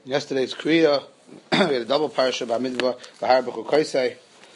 Yesterday's Kriya, we had a double parasha by Midvah, Bahar B'chukaisei.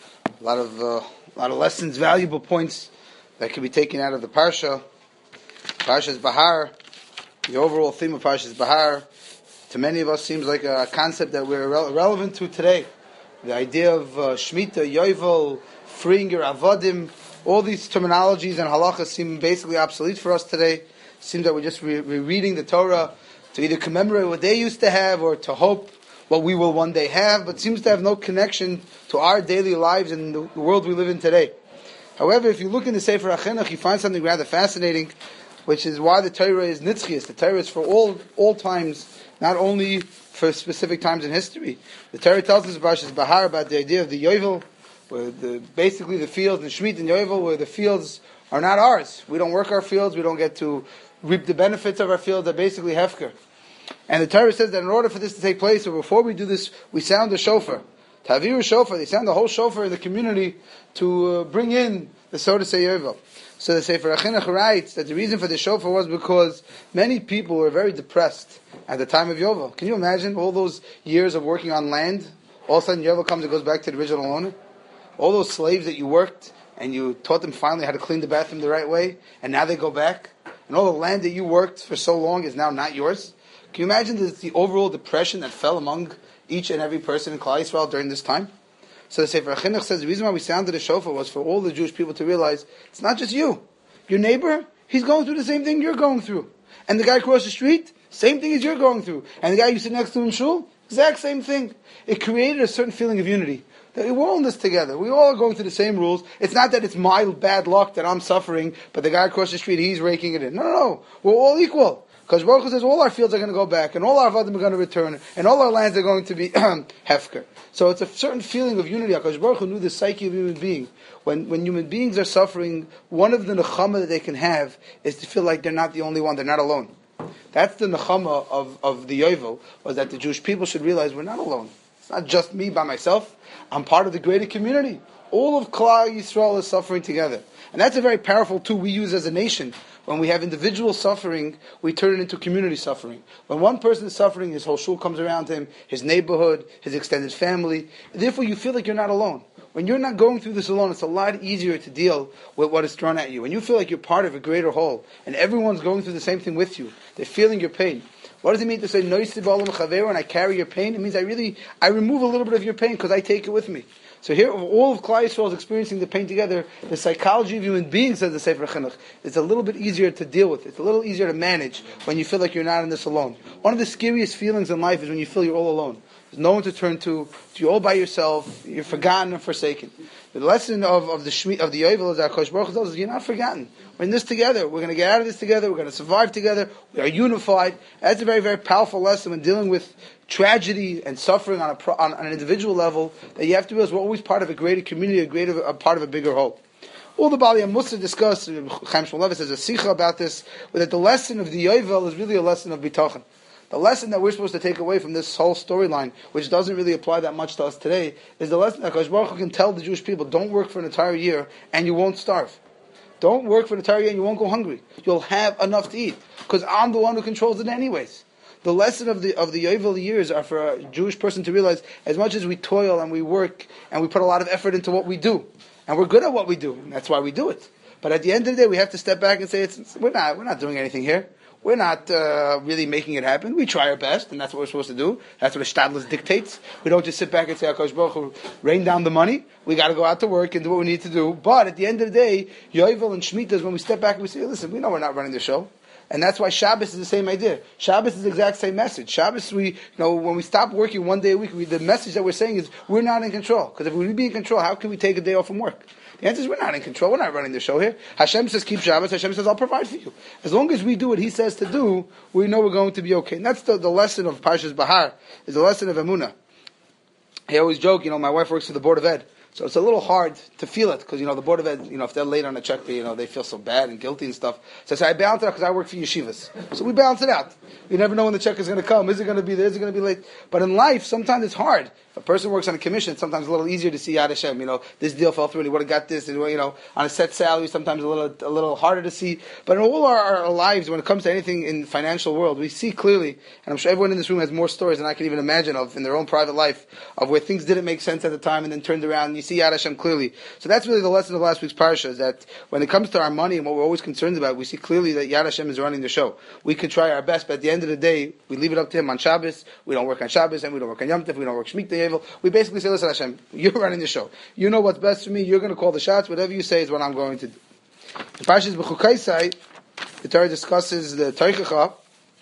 A lot of lessons, valuable points that can be taken out of the parsha. Parshas Bahar, the overall theme of Parshas Bahar, to many of us seems like a concept that we're relevant to today. The idea of Shemitah, Yovel, freeing your Avadim, all these terminologies and halachas seem basically obsolete for us today. It seems that we're just rereading the Torah to either commemorate what they used to have or to hope what we will one day have, but seems to have no connection to our daily lives and the world we live in today. However, if you look in the Sefer HaChinuch, you find something rather fascinating, which is why the Torah is nitzchias. The Torah is for all times, not only for specific times in history. The Torah tells us about Parshas Bahar, about the idea of the Yovel, where basically the fields, and Shemitah and Yovel, where the fields are not ours. We don't work our fields, we don't get to reap the benefits of our fields, are basically hefker. And the Torah says that in order for this to take place, or before we do this, we sound the shofar. Taviru shofar, they sound the whole shofar in the community to bring in the so to say Yovel. So the Sefer HaChinuch writes that the reason for the shofar was because many people were very depressed at the time of Yovel. Can you imagine all those years of working on land? All of a sudden Yovel comes and goes back to the original owner. All those slaves that you worked and you taught them finally how to clean the bathroom the right way, and now they go back. And all the land that you worked for so long is now not yours. Can you imagine the overall depression that fell among each and every person in Klal Yisrael during this time? So the Sefer HaChinuch says the reason why we sounded the shofar was for all the Jewish people to realize it's not just you. Your neighbor, he's going through the same thing you're going through. And the guy across the street, same thing as you're going through. And the guy you sit next to in shul, exact same thing. It created a certain feeling of unity. That we're all in this together. We all are going through the same rules. It's not that it's my bad luck that I'm suffering, but the guy across the street, he's raking it in. No. We're all equal. Because Baruch Hu says all our fields are going to go back, and all our avadim are going to return, and all our lands are going to be hefker. So it's a certain feeling of unity. Because Baruch Hu knew the psyche of human being. When human beings are suffering, one of the nechama that they can have is to feel like they're not the only one, they're not alone. That's the nechama of the Yovel, was that the Jewish people should realize we're not alone. It's not just me by myself. I'm part of the greater community. All of Klal Yisrael is suffering together. And that's a very powerful tool we use as a nation. When we have individual suffering, we turn it into community suffering. When one person is suffering, his whole shul comes around him, his neighborhood, his extended family. Therefore, you feel like you're not alone. When you're not going through this alone, it's a lot easier to deal with what is thrown at you. When you feel like you're part of a greater whole, and everyone's going through the same thing with you, they're feeling your pain. What does it mean to say, and I carry your pain? It means I remove a little bit of your pain because I take it with me. So here, all of Klal Yisrael is experiencing the pain together. The psychology of human beings, says the Sefer HaChinuch, is a little bit easier to deal with. It's a little easier to manage when you feel like you're not in this alone. One of the scariest feelings in life is when you feel you're all alone. There's no one to turn to. You're all by yourself. You're forgotten and forsaken. The lesson of the Yovel is that Kosh Baruch Hu tells us, you're not forgotten. We're in this together. We're going to get out of this together. We're going to survive together. We are unified. That's a very, very powerful lesson when dealing with tragedy and suffering on an individual level, that you have to realize we're always part of a greater community, a part of a bigger whole. All the Bali Musa discussed, Chaim Shmulevitz has a sikha about this, that the lesson of the Yovel is really a lesson of bitachon. The lesson that we're supposed to take away from this whole storyline, which doesn't really apply that much to us today, is the lesson that Kosh Baruch Hu can tell the Jewish people, don't work for an entire year and you won't starve. Don't work for an entire year and you won't go hungry. You'll have enough to eat, because I'm the one who controls it anyways. The lesson of the Yovel years are for a Jewish person to realize, as much as we toil and we work and we put a lot of effort into what we do, and we're good at what we do, and that's why we do it. But at the end of the day, we have to step back and say, we're not doing anything here. We're not really making it happen. We try our best, and that's what we're supposed to do. That's what a Shtadlis dictates. We don't just sit back and say, HaKadosh Baruch Hu, rain down the money. We got to go out to work and do what we need to do. But at the end of the day, Yovel and Shemitah is when we step back and we say, listen, we know we're not running the show. And that's why Shabbos is the same idea. Shabbos is the exact same message. Shabbos, when we stop working one day a week, the message that we're saying is we're not in control. Because if we be in control, how can we take a day off from work? The answer is we're not in control. We're not running the show here. Hashem says keep Shabbos. Hashem says I'll provide for you. As long as we do what He says to do, we know we're going to be okay. And that's the lesson of Parshas Bahar, is the lesson of Emunah. I always joke, my wife works for the Board of Ed. So it's a little hard to feel it because, the Board of Ed, if they're late on a check, they feel so bad and guilty and stuff. So I say, I balance it out because I work for yeshivas. So we balance it out. You never know when the check is going to come. Is it going to be there? Is it going to be late? But in life, sometimes it's hard. If a person works on a commission, sometimes it's a little easier to see Yad Hashem. This deal fell through and he would have got this. And, on a set salary, sometimes a little harder to see. But in all our lives, when it comes to anything in the financial world, we see clearly, and I'm sure everyone in this room has more stories than I can even imagine of in their own private life, of where things didn't make sense at the time and then turned around, and you see Yad Hashem clearly. So that's really the lesson of last week's parsha, is that when it comes to our money and what we're always concerned about, we see clearly that Yad Hashem is running the show. We could try our best, but at the end of the day, we leave it up to Him on Shabbos. We don't work on Shabbos, and we don't work on Yom Tov, we don't work Shemitah Yovel. We basically say, listen Hashem, you're running the show. You know what's best for me, you're going to call the shots, whatever you say is what I'm going to do. The Parshas B'chukaisai, the Torah discusses the Teichacha.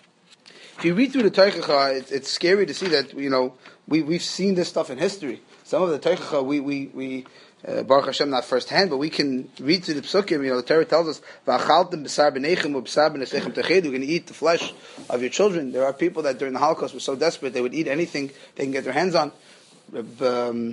If you read through the Teichacha, it's scary to see that, we've seen this stuff in history. Some of the Teichacha, we Baruch Hashem, not firsthand, but we can read through the Psukim. The Torah tells us, "V'achaltem b'sar b'neichem u'b'sar b'nesechem techedu." You're going to eat the flesh of your children. There are people that during the Holocaust were so desperate they would eat anything they can get their hands on. Reb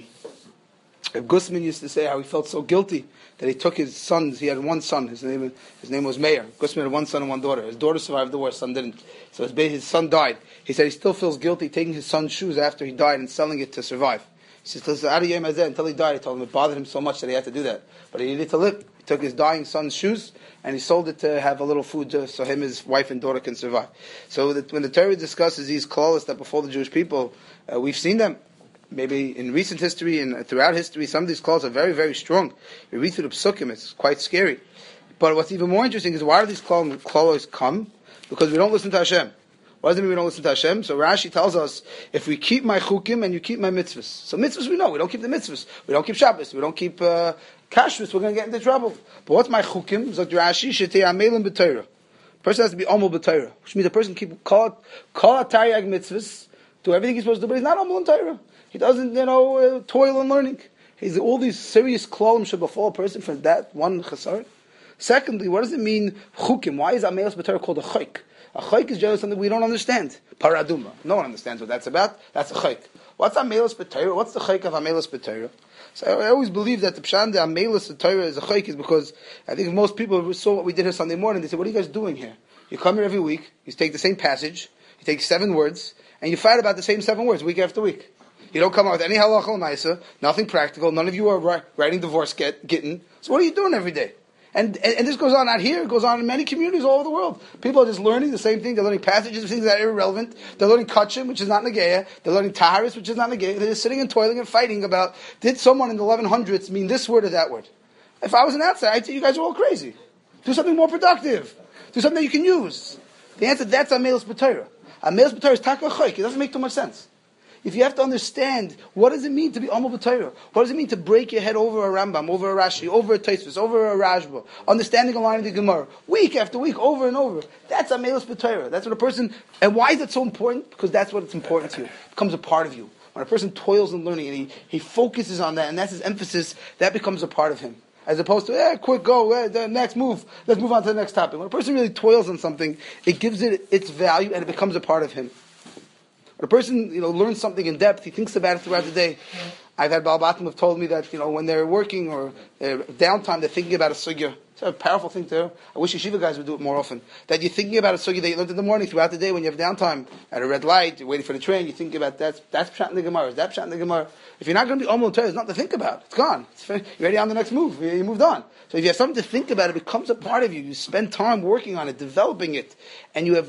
Gusman used to say how he felt so guilty that he took his sons. He had one son. His name was Meir. Gusman had one son and one daughter. His daughter survived the war. His son didn't. So his son died. He said he still feels guilty taking his son's shoes after he died and selling it to survive. He says, until he died, he told him it bothered him so much that he had to do that. But he needed to live. He took his dying son's shoes and he sold it to have a little food so him, his wife, and daughter can survive. So that when the Torah discusses these clauses that befall the Jewish people, we've seen them. Maybe in recent history and throughout history, some of these clauses are very, very strong. You read through the Psukim, it's quite scary. But what's even more interesting is, why do these clauses come? Because we don't listen to Hashem. What does it mean we don't listen to Hashem? So Rashi tells us, if we keep my chukim and you keep my mitzvahs. So mitzvahs we know, we don't keep the mitzvahs. We don't keep Shabbos, we don't keep kashrus, we're going to get into trouble. But what's my chukim? Zok Rashi, shetei amelim b'Torah. Person has to be amul b'Torah, which means a person keep kol atayag mitzvahs, do everything he's supposed to do, but he's not amul in Torah. He doesn't, toil in learning. He's all these serious klalim should befall a person for that one chasar. Secondly, what does it mean chukim? Why is amelos b'Torah called a chayk? A chayk is generally something we don't understand. Paraduma. No one understands what that's about. That's a chayk. What's amelos b'Torah? What's the chayk of amelos b'Torah? So I always believe that the pshan the amelos b'Torah is a chayk is because I think most people saw what we did here Sunday morning. They said, "What are you guys doing here? You come here every week. You take the same passage. You take 7 words, and you fight about the same 7 words week after week. You don't come out with any halacha l'maisa, nothing practical. None of you are writing divorce getting. So what are you doing every day?" And this goes on out here. It goes on in many communities all over the world. People are just learning the same thing. They're learning passages of things that are irrelevant. They're learning kachim, which is not negeya. They're learning taharis, which is not negeya. They're just sitting and toiling and fighting about, did someone in the 1100s mean this word or that word? If I was an outsider, I'd say you guys are all crazy. Do something more productive. Do something that you can use. The answer, that's Amelos b'Torah. Amelos b'Torah is taka chayk. It doesn't make too much sense. If you have to understand, what does it mean to be Amul b'Torah? What does it mean to break your head over a Rambam, over a Rashi, over a Tosfos, over a Rashba, understanding a line of the Gemara, week after week, over and over? That's Amelos b'Torah. That's what a person, and why is it so important? Because that's what it's important to you. It becomes a part of you. When a person toils in learning and he focuses on that, and that's his emphasis, that becomes a part of him. As opposed to, quick, go, the next move, let's move on to the next topic. When a person really toils on something, it gives it its value and it becomes a part of him. When a person, learns something in depth, he thinks about it throughout the day. I've had Baal Batim have told me that, when they're working or downtime, they're thinking about a sugya. It's a powerful thing to, I wish yeshiva guys would do it more often. That you're thinking about a sugya that you learned in the morning throughout the day when you have downtime. At a red light, you're waiting for the train, you're thinking about that's pshat in the Gemara, is that pshat in the Gemara. If you're not going to be Omel Torah, there's nothing to think about. It's gone. You're ready on the next move. You moved on. So if you have something to think about, it becomes a part of you. You spend time working on it, developing it, and you have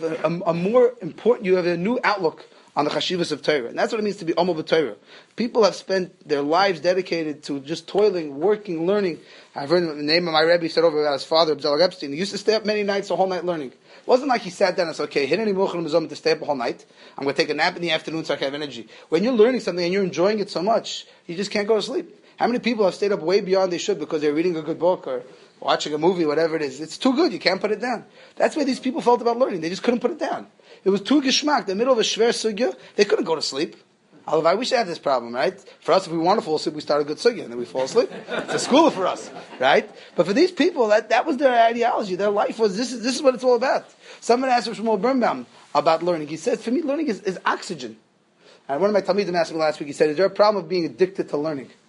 you have a new outlook on the chashivas of Torah. And that's what it means to be Amul b'Torah. People have spent their lives dedicated to just toiling, working, learning. I've heard the name of my Rebbe said over about his father, Abzal Epstein. He used to stay up many nights, a whole night learning. It wasn't like he sat down and said, okay, hit any to stay up a whole night. I'm going to take a nap in the afternoon so I can have energy. When you're learning something and you're enjoying it so much, you just can't go to sleep. How many people have stayed up way beyond they should because they're reading a good book or watching a movie, whatever it is? It's too good. You can't put it down. That's why these people felt about learning. They just couldn't put it down. It was too geschmack. In the middle of a shver sugya, they couldn't go to sleep. I wish I had this problem, right? For us, if we want to fall asleep, we start a good sugya and then we fall asleep. It's a school for us, right? But for these people, that was their ideology. Their life was, this is what it's all about. Someone asked Shmuel Birnbaum about learning. He said, for me, learning is oxygen. And one of my talmidim asked me last week, he said, is there a problem of being addicted to learning?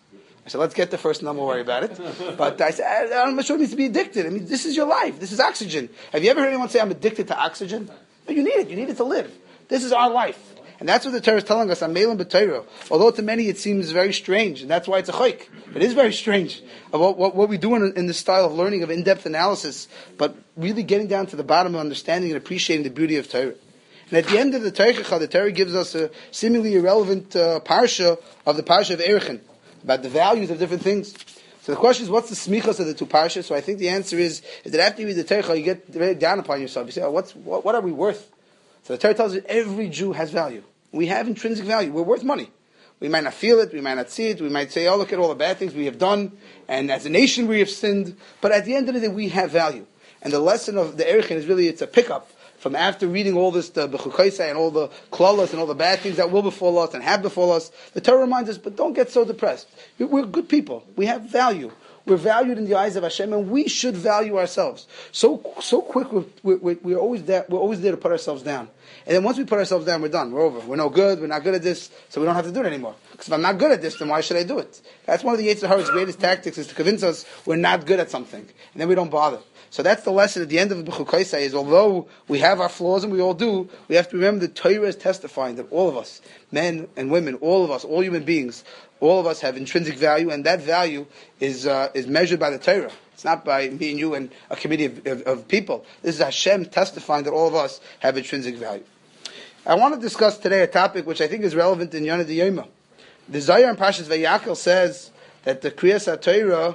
I said, let's get there first and then we'll worry about it. But I said, I'm not sure it needs to be addicted. I mean, this is your life. This is oxygen. Have you ever heard anyone say, I'm addicted to oxygen? No, you need it. You need it to live. This is our life. And that's what the Torah is telling us, Amelim b'Torah. Although to many it seems very strange, and that's why it's a chayk. It is very strange about what we do in this style of learning, of in-depth analysis, but really getting down to the bottom of understanding and appreciating the beauty of Torah. And at the end of the Torah gives us a seemingly irrelevant parsha of the parsha of Erechin, about the values of different things. So the question is, what's the smichas of the two parshas? So I think the answer is that after you read the Torah, you get very down upon yourself. You say, what are we worth? So the Torah tells us every Jew has value. We have intrinsic value. We're worth money. We might not feel it, we might not see it, we might say, oh, look at all the bad things we have done, and as a nation we have sinned, but at the end of the day, we have value. And the lesson of the Erechin is really, it's a pickup from after reading all this, the B'chukaisai, and all the klalas, and all the bad things that will befall us and have befall us. The Torah reminds us, but don't get so depressed. We're good people. We have value. We're valued in the eyes of Hashem, and we should value ourselves. So quick, we're always there to put ourselves down. And then once we put ourselves down, we're done. We're over. We're no good. We're not good at this, so we don't have to do it anymore. Because if I'm not good at this, then why should I do it? That's one of the Yetzer Hara's greatest tactics, is to convince us we're not good at something. And then we don't bother. So that's the lesson at the end of the B'chukaisai, is although we have our flaws, and we all do, we have to remember the Torah is testifying that all of us, men and women, all of us, all human beings, all of us have intrinsic value, and that value is measured by the Torah. It's not by me and you and a committee of people. This is Hashem testifying that all of us have intrinsic value. I want to discuss today a topic which I think is relevant in Yonah D'Yoma. The Zohar in Parshas Vayakhel says that the Kriyas HaTorah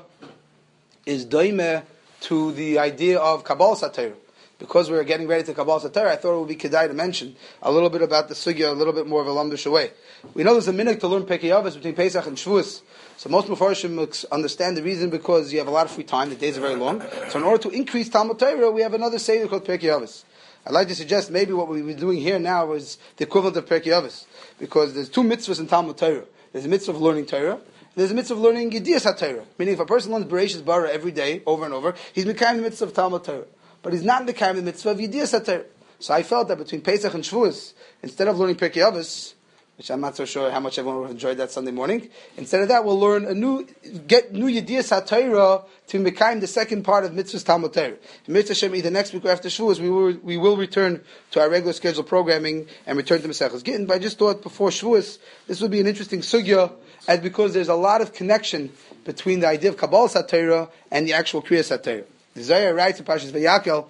is doimeh to the idea of Kabbalas HaTorah. Because we're getting ready to Kabbalas HaTorah, I thought it would be kedai to mention a little bit about the sugya, a little bit more of a lamdush way. We know there's a minhag to learn Pirkei Avos between Pesach and Shavuos. So most Mefarshim understand the reason because you have a lot of free time, the days are very long. So in order to increase Talmud Torah, we have another seder called Pirkei Avos. I'd like to suggest maybe what we're doing here now is the equivalent of Pirkei Avos. Because there's two mitzvahs in Talmud Torah. There's a mitzvah of learning Torah, there's a mitzvah of learning Yediyas HaTorah. Meaning if a person learns Bereshis Bara every day, over and over, he's mekayim the mitzvah of Talmud Torah. But he's not mekayim the mitzvah of Yediyas HaTorah. So I felt that between Pesach and Shavuos, instead of learning Pirkei Avos, which I'm not so sure how much everyone would have enjoyed that Sunday morning, instead of that we'll learn get new Yediyas HaTorah to mekayim the second part of mitzvahs Talmud Torah. In Mitzvah Shem, either next week or after Shavuos, we will return to our regular scheduled programming and return to Maseches Gittin. But I just thought before Shavuos, this would be an interesting sugya, as because there's a lot of connection between the idea of Kabbalas HaTorah and the actual Kriyas HaTorah. The Zohar writes in Parshas Vayakhel,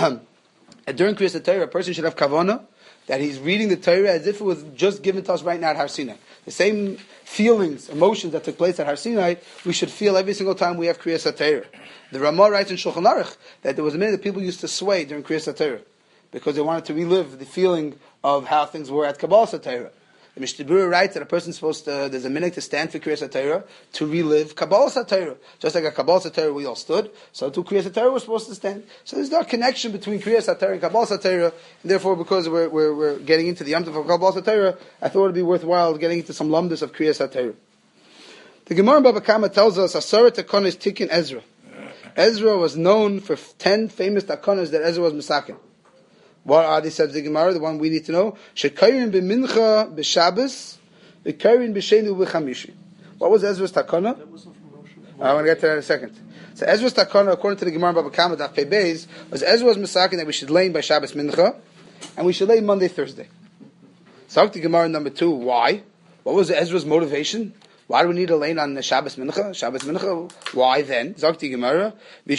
during Kriyas HaTorah, a person should have kavanah, that he's reading the Torah as if it was just given to us right now at Har Sinai. The same feelings, emotions that took place at Har Sinai, we should feel every single time we have Kriyas HaTorah. The Ramah writes in Shulchan Aruch that there was a minute that people used to sway during Kriyas HaTorah because they wanted to relive the feeling of how things were at Kabbalas HaTorah. The Mishnah Berurah writes that a person's supposed to, there's a minute to stand for Kriyas HaTorah to relive Kabbalas HaTorah. Just like at Kabbalas HaTorah we all stood, so too Kriyas HaTorah we're supposed to stand. So there's no connection between Kriyas HaTorah and Kabbalas HaTorah, and therefore because we're getting into the Yom Tov of Kabbalas HaTorah, I thought it would be worthwhile getting into some lamdas of Kriyas HaTorah. The Gemara in Baba Kama tells us, Asara Takonos Tikkun Ezra. Ezra was known for 10 famous takonos that Ezra was misaken. What are they, says the Gemara, the one we need to know? Shekayrin b'mincha b'Shabbos, v'kayrin b'shenu b'chamishi. What was Ezra's takana? I want to get to that in a second. So Ezra's takana, according to the Gemara Baba Kama, Daf Pei Beis, was Ezra's misaken that we should lay by Shabbos mincha, and we should lay Monday, Thursday. So the Gemara number 2, why? What was Ezra's motivation? Why do we need a lane on the Shabbos Mincha? Shabbos Mincha, why then? Zakti Gemara,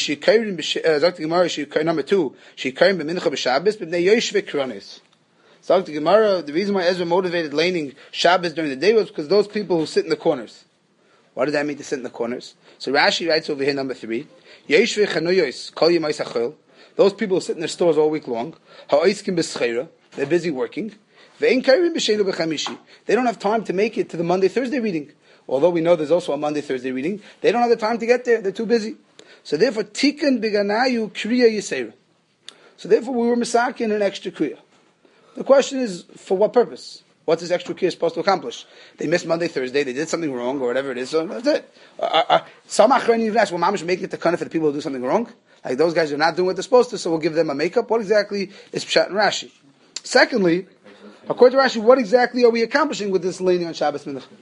Zakti Gemara, number 2, Shikayim b'mincha b'Shabbos, b'bnei Yoshvei Kronis. Zakti Gemara, the reason why Ezra motivated laning Shabbos during the day was because those people who sit in the corners. What does that mean to sit in the corners? So Rashi writes over here, number 3, Yoshvei Chanuyos, Kol Yemais HaChol, those people who sit in their stores all week long, Ha'oiskim b'Scheira, they're busy working, Ve'en Kayrim b'Shenu b'Chamishi, they don't have time to make it to the Monday, Thursday reading. Although we know there's also a Monday, Thursday reading, they don't have the time to get there. They're too busy. So therefore, Tikkun b'Ganayu Kriya Yisera. So therefore, we were misakin an extra Kriya. The question is, for what purpose? What's this extra Kriya supposed to accomplish? They missed Monday, Thursday, they did something wrong, or whatever it is, so that's it. Some Achronim even ask, well, Mamash making it the kind for the people who do something wrong? Like those guys are not doing what they're supposed to, so we'll give them a makeup. What exactly is Pshat and Rashi? Secondly, according to Rashi, what exactly are we accomplishing with this leaning on Shabbos Mincha?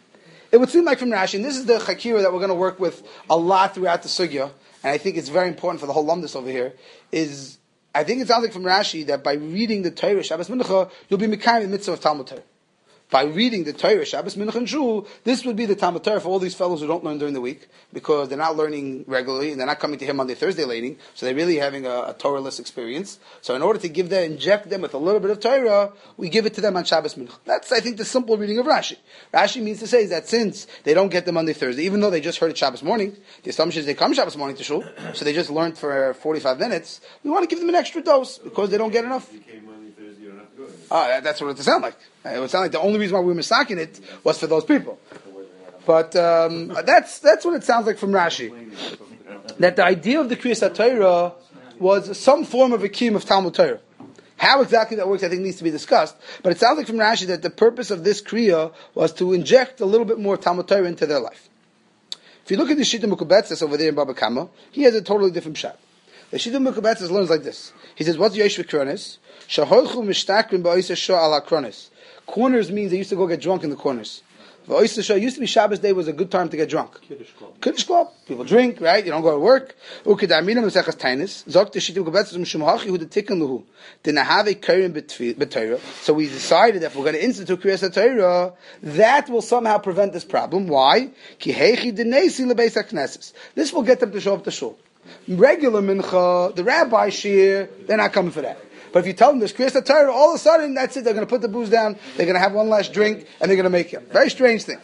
It would seem like from Rashi, and this is the Chakira that we're going to work with a lot throughout the Sugya, and I think it's very important for the whole Lumdus over here, is, I think it sounds like from Rashi that by reading the Torah, Shabbos Mincha, you'll be Mekayim the mitzvah of Talmud Torah. By reading the Torah, Shabbos, Mincha, and Shul, this would be the Talmud Torah for all these fellows who don't learn during the week, because they're not learning regularly, and they're not coming to him Monday, Thursday learning, so they're really having a Torah-less experience. So in order to inject them with a little bit of Torah, we give it to them on Shabbos, Mincha. That's, I think, the simple reading of Rashi. Rashi means to say is that since they don't get the Monday, Thursday, even though they just heard it Shabbos morning, the assumption is they come Shabbos morning to Shul, so they just learned for 45 minutes, we want to give them an extra dose, because they don't get enough. That's what it sound like. It would sound like the only reason why we were misaking it was for those people. But that's what it sounds like from Rashi. That the idea of the Kriyas HaTorah was some form of a kiyum of Talmud Torah. How exactly that works, I think, needs to be discussed. But it sounds like from Rashi that the purpose of this Kriya was to inject a little bit more Talmud Torah into their life. If you look at the Shita Mukubetzes over there in Baba Kama, he has a totally different shot. The Shita Mukubetzes learns like this. He says, what's Yesh V'Kronis? Corners means they used to go get drunk in the corners. Used to be Shabbos day was a good time to get drunk. Kiddush club. People drink, right? You don't go to work. So we decided that if we're going to institute Kriyas HaTorah, that will somehow prevent this problem. Why? This will get them to show up to shul. Regular mincha, the rabbi shir, they're not coming for that. But if you tell them there's Kriyas HaTorah, all of a sudden, that's it. They're going to put the booze down, they're going to have one last drink, and they're going to make it. Very strange thing.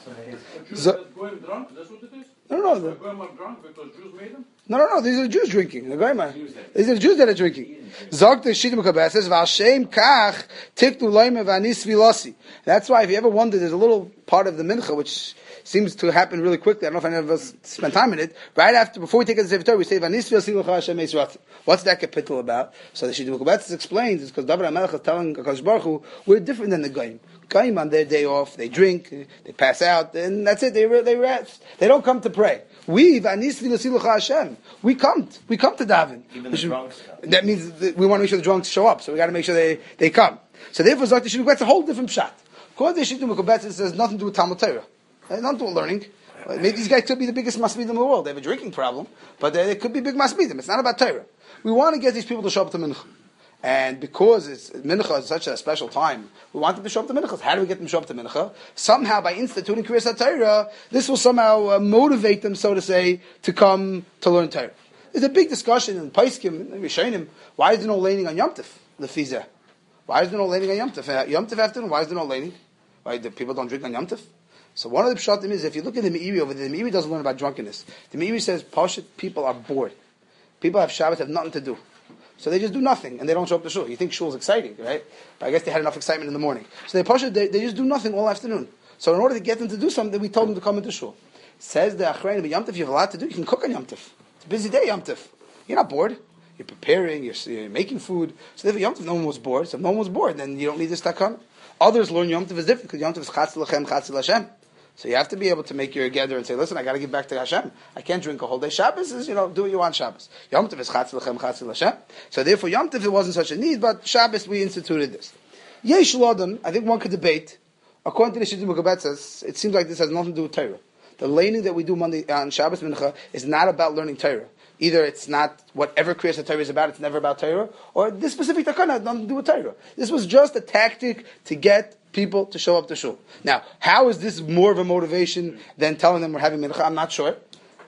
Going drunk, that's what it is? No. Going drunk because Jews made them? No. These are the Jews drinking. These are the Jews that are drinking. Zog the Shita Mekabeh says, "V'Hashem kach tiknu loyme v'anis vilasi." That's why, if you ever wonder, there's a little part of the mincha which seems to happen really quickly. I don't know if any of us spend time in it. Before we take it to the Sefer Torah, we say, "V'anis vilasi l'cha Hashem eisrat." What's that capital about? So the Shita Mekabeh explains it's because David HaMelech is telling HaKadosh Baruch Hu, we're different than the Goyim. Goyim on their day off, they drink, they pass out, and that's it. They rest. They don't come to pray. We v'anis v'nasilucha Hashem. We come to daven. Even the drunks. That means that we want to make sure the drunks show up. So we got to make sure they come. So therefore, Zakti Shidduch Betzes, a whole different pshat. Of course, the Shidduch Betzes has nothing to do with Talmud Torah. It has nothing to do with learning. Maybe these guys could be the biggest masmidim in the world. They have a drinking problem, but they could be big masmidim. It's not about Torah. We want to get these people to show up to mincha. And because mincha is such a special time, we want them to show up to mincha. How do we get them to show up to mincha? Somehow, by instituting Kriyas HaTorah, this will somehow motivate them, so to say, to come to learn Torah. There's a big discussion in Paiskim, in Rishonim, why is there no laning on Yom Tov, the Fizeh? Why is there no laning on Yom Tov? Yom Tov afternoon, why is there no laning? Why the people don't drink on Yom Tov? So one of the pshatim is, if you look at the Meiri over there, the Meiri doesn't learn about drunkenness. The Meiri says, Pashat, people are bored. People have Shabbat, have nothing to do. So they just do nothing, and they don't show up to shul. You think shul is exciting, right? But I guess they had enough excitement in the morning. So they just do nothing all afternoon. So in order to get them to do something, we told them to come into shul. Says the Achrein, but Yom Tov, you have a lot to do. You can cook on Yom Tov. It's a busy day, Yom Tov. You're not bored. You're preparing, you're making food. So therefore, Yom Tov, no one was bored. So if no one was bored, then you don't need to start coming. Others learn Yom Tov is different, because Yom Tov is Chatz Lachem, Chatz Lashem. So you have to be able to make your gather and say, listen, I got to give back to Hashem. I can't drink a whole day. Shabbos is, do what you want Shabbos. Yom Tov is Chatz Lechem, Chatz Lashem. So therefore, Yom Tov, it wasn't such a need, but Shabbos, we instituted this. Yesh Lodem, I think one could debate. According to the Shita Mukabetzes, it seems like this has nothing to do with Torah. The laning that we do Monday on Shabbos Mincha is not about learning Torah. Either it's not whatever Kriyas HaTorah is about, it's never about Torah, or this specific takana has nothing to do with Torah. This was just a tactic to get people to show up to shul. Now, how is this more of a motivation than telling them we're having mincha? I'm not sure.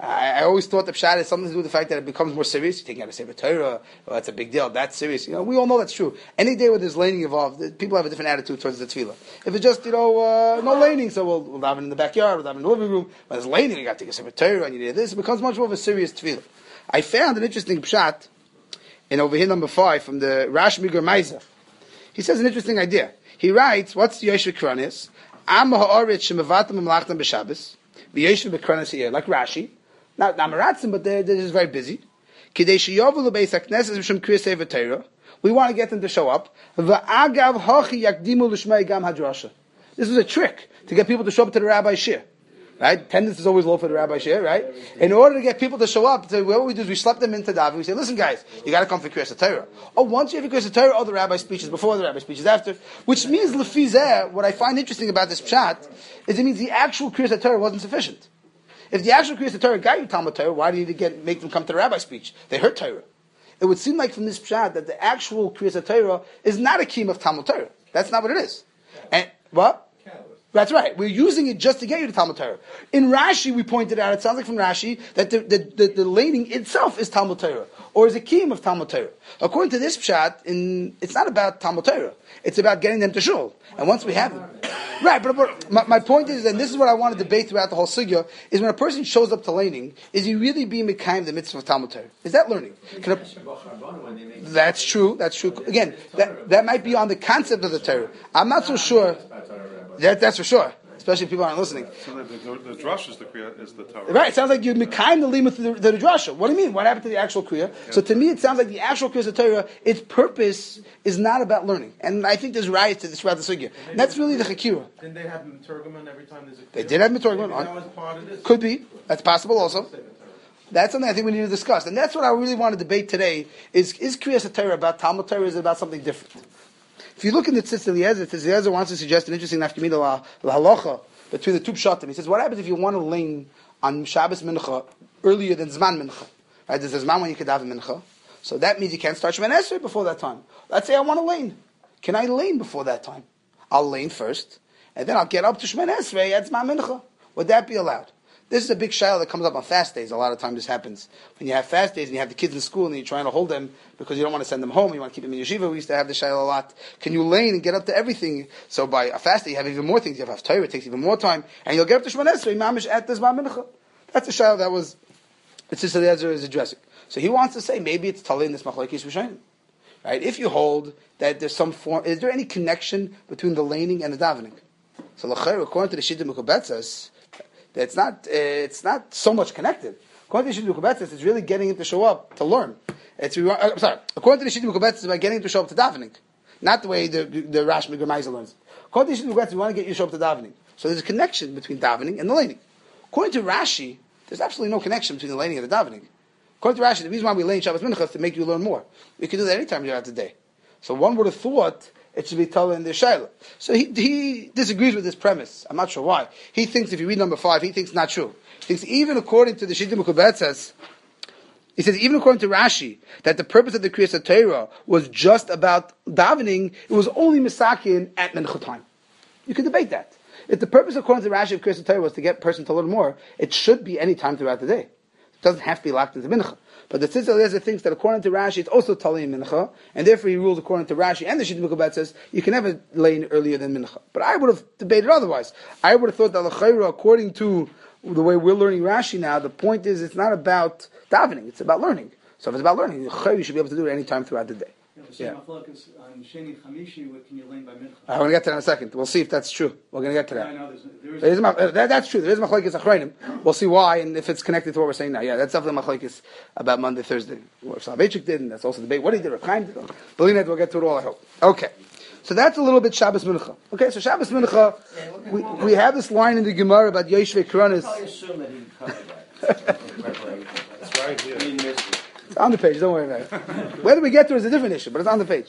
I always thought the pshat has something to do with the fact that it becomes more serious. You're taking out a Sefer Torah, that's a big deal. That's serious. We all know that's true. Any day where there's laning involved, people have a different attitude towards the tefillah. If it's just, no laning, so we'll have it in the backyard, we'll have it in the living room. When there's laning, you got to take a Sefer Torah, and you need this. It becomes much more of a serious tefillah. I found an interesting pshat in over here number 5 from the Rash Migur Meiser. He says an interesting idea. He writes, what's the Yeshua Kronis? Am ha'oret shemavatam m'mlachtam b'Shabbos. V'yeshua b'Kronis here, like Rashi. Not Maratzim, but they're just very busy. Kidei sheyovu l'beis ha'knesses v'shem kriyas Sefer Torah. We want to get them to show up. V'agav hachi yakdimu l'shmei gam hadrasha. This was a trick to get people to show up to the rabbi's shir. Right? Attendance is always low for the rabbi share, right? In order to get people to show up, so what we do is we slap them into davening. We say, listen guys, you got to come for Kriyas Torah. Oh, once you have Kriyas Torah, the rabbi speeches before, the rabbi speeches after. Which means, Lefizeh, what I find interesting about this pshat, is it means the actual Kriyas Torah wasn't sufficient. If the actual Kriyas Torah got you Talmud Torah, why do you need to make them come to the rabbi speech? They heard Torah. It would seem like from this pshat that the actual Kriyas Torah is not a kiyum of Talmud Torah. That's not what it is. And what? That's right. We're using it just to get you to Talmud Torah. In Rashi, we pointed out, it sounds like from Rashi, that the laning itself is Talmud Torah, or is a kiyum of Talmud Torah. According to this pshat, it's not about Talmud Torah. It's about getting them to shul. And once we have them. Right, but my point is, and this is what I want to debate throughout the whole sugya, is when a person shows up to laning, is he really being mekayim the mitzvah of Talmud Torah? Is that learning? That's true. Again, that might be on the concept of the Torah. I'm not so sure. That's for sure. Especially if people aren't listening. So the drush is the Torah. Right, it sounds like you're mekayim the limit to the drasha. What do you mean? What happened to the actual kriya? Yeah. So to me, it sounds like the actual kriya of Torah, its purpose is not about learning. And I think there's riots to this throughout the sugya. That's really the chakira. Didn't they have Meturgaman every time there's a kriya? They did have Meturgaman. That was part of this. Could be. That's possible also. That's something I think we need to discuss. And that's what I really want to debate today, is Kriyas Torah about Talmud Torah, is it about something different? If you look in the Tzitz Eliezer wants to suggest an interesting nafkamina lahalacha between the two pshatim. He says, what happens if you want to lane on Shabbos Mincha earlier than Zman Mincha? Right? There's a Zman when you could have a Mincha. So that means you can't start Shemoneh Esrei before that time. Let's say I want to lane. Can I lane before that time? I'll lane first, and then I'll get up to Shemoneh Esrei at Zman Mincha. Would that be allowed? This is a big shayla that comes up on fast days. A lot of times this happens. When you have fast days and you have the kids in school and you're trying to hold them because you don't want to send them home, you want to keep them in yeshiva. We used to have the shayla a lot. Can you lane and get up to everything? So by a fast day you have even more things. You have Torah, it takes even more time. And you'll get up to Shemoneh Esrei, mamish at the Zman Mincha. That's a shayla that was, it's just Eliezer is addressing. So he wants to say maybe it's tali in this machlokes rishonim. Right? If you hold that there's some form, is there any connection between the laning and the davening? So according to the Shita Mukabetzas, it's not so much connected. According to the Shita Mukabetzes, it's really getting him to show up to learn. According to the Shita Mukabetzes, it's about getting him to show up to davening, not the way the Rash Gemaiza learns. According to the Shita Mukabetzes, we want to get you to show up to davening. So there's a connection between davening and the laning. According to Rashi, there's absolutely no connection between the laning and the davening. According to Rashi, the reason why we lane Shabbos Mincha is to make you learn more. We can do that anytime throughout the day. So one would have thought it should be told in the Shaila. So he disagrees with this premise. I'm not sure why. He thinks, if you read number 5, he thinks not true. He thinks even according to the Shita Mukabetzes, he says even according to Rashi, that the purpose of the Kriyas Torah was just about davening, it was only misakin at Mincha time. You can debate that. If the purpose according to Rashi of Kriyas Torah was to get a person to learn more, it should be any time throughout the day. It doesn't have to be locked into Mincha. But the Tzitz Eliezer thinks that according to Rashi, it's also Tali in Mincha, and therefore he rules according to Rashi and the Shita Mukabetzes says you can never lane earlier than Mincha. But I would have debated otherwise. I would have thought that L'chaira, according to the way we're learning Rashi now, the point is it's not about davening, it's about learning. So if it's about learning, you should be able to do it any time throughout the day. Yeah. On Sheni Chamishi, what can you lane by Mincha? I want to get to that in a second. We'll see if that's true. We're going to get to that. No, that's true. There is machlokes achronim. We'll see why and if it's connected to what we're saying now. Yeah, that's definitely machlokes about Monday, Thursday. What Soloveitchik did, and that's also the debate. What he did, or Chaim did. Believe that we'll get to it all. I hope. Okay, so that's a little bit Shabbos Mincha. Okay, so Shabbos Mincha, we have this line in the Gemara about Yoshvei Kronis. I assume that he covered that. That's right here. It's on the page, don't worry about it. Whether we get to it is a different issue, but it's on the page.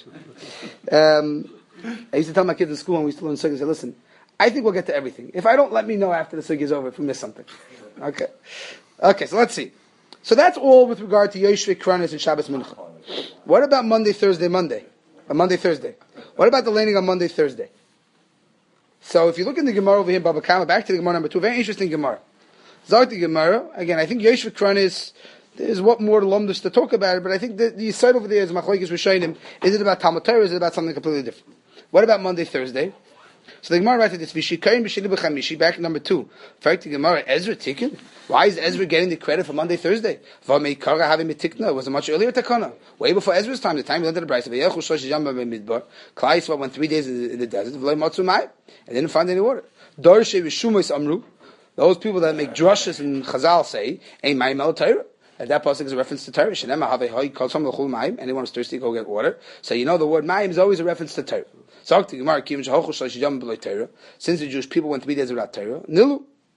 I used to tell my kids in school when we used to learn Sukkah, I said, listen, I think we'll get to everything. If I don't, let me know after the Sukkah is over if we miss something. Okay, so let's see. So that's all with regard to Yoshvei Kronis and Shabbos Mincha. What about Monday, Thursday? What about the laning on Monday, Thursday? So if you look in the Gemara over here, Baba Kama, back to the Gemara number 2, very interesting Gemara. Zog the Gemara, again, I think Yoshvei Kronis, there's what more lumdus to talk about it, but I think the side over there is machlokes rishonim. Is it about Talmud Torah? Is it about something completely different? What about Monday, Thursday? So the Gemara writes this: V'shikarim b'sheni b'chamishi. Back in number 2. Fact the Gemara, Ezra tikkun. Why is Ezra getting the credit for Monday, Thursday? V'meikara having mitikna. It was a much earlier takana, way before Ezra's time. The time he learned the Brayso. V'yechu shlosh yamim b'midbar. Klai Yisrael went 3 days in the desert. V'lo matzu mayim and didn't find any water. Dorshe v'shumos amru. Those people that make drushes and Chazal say, "Ein mayim el Torah." And that pasuk is a reference to Torah. Anyone who's thirsty, go get water. So you know the word mayim is always a reference to Torah. Since the Jewish people went 3 days without Torah, nilu.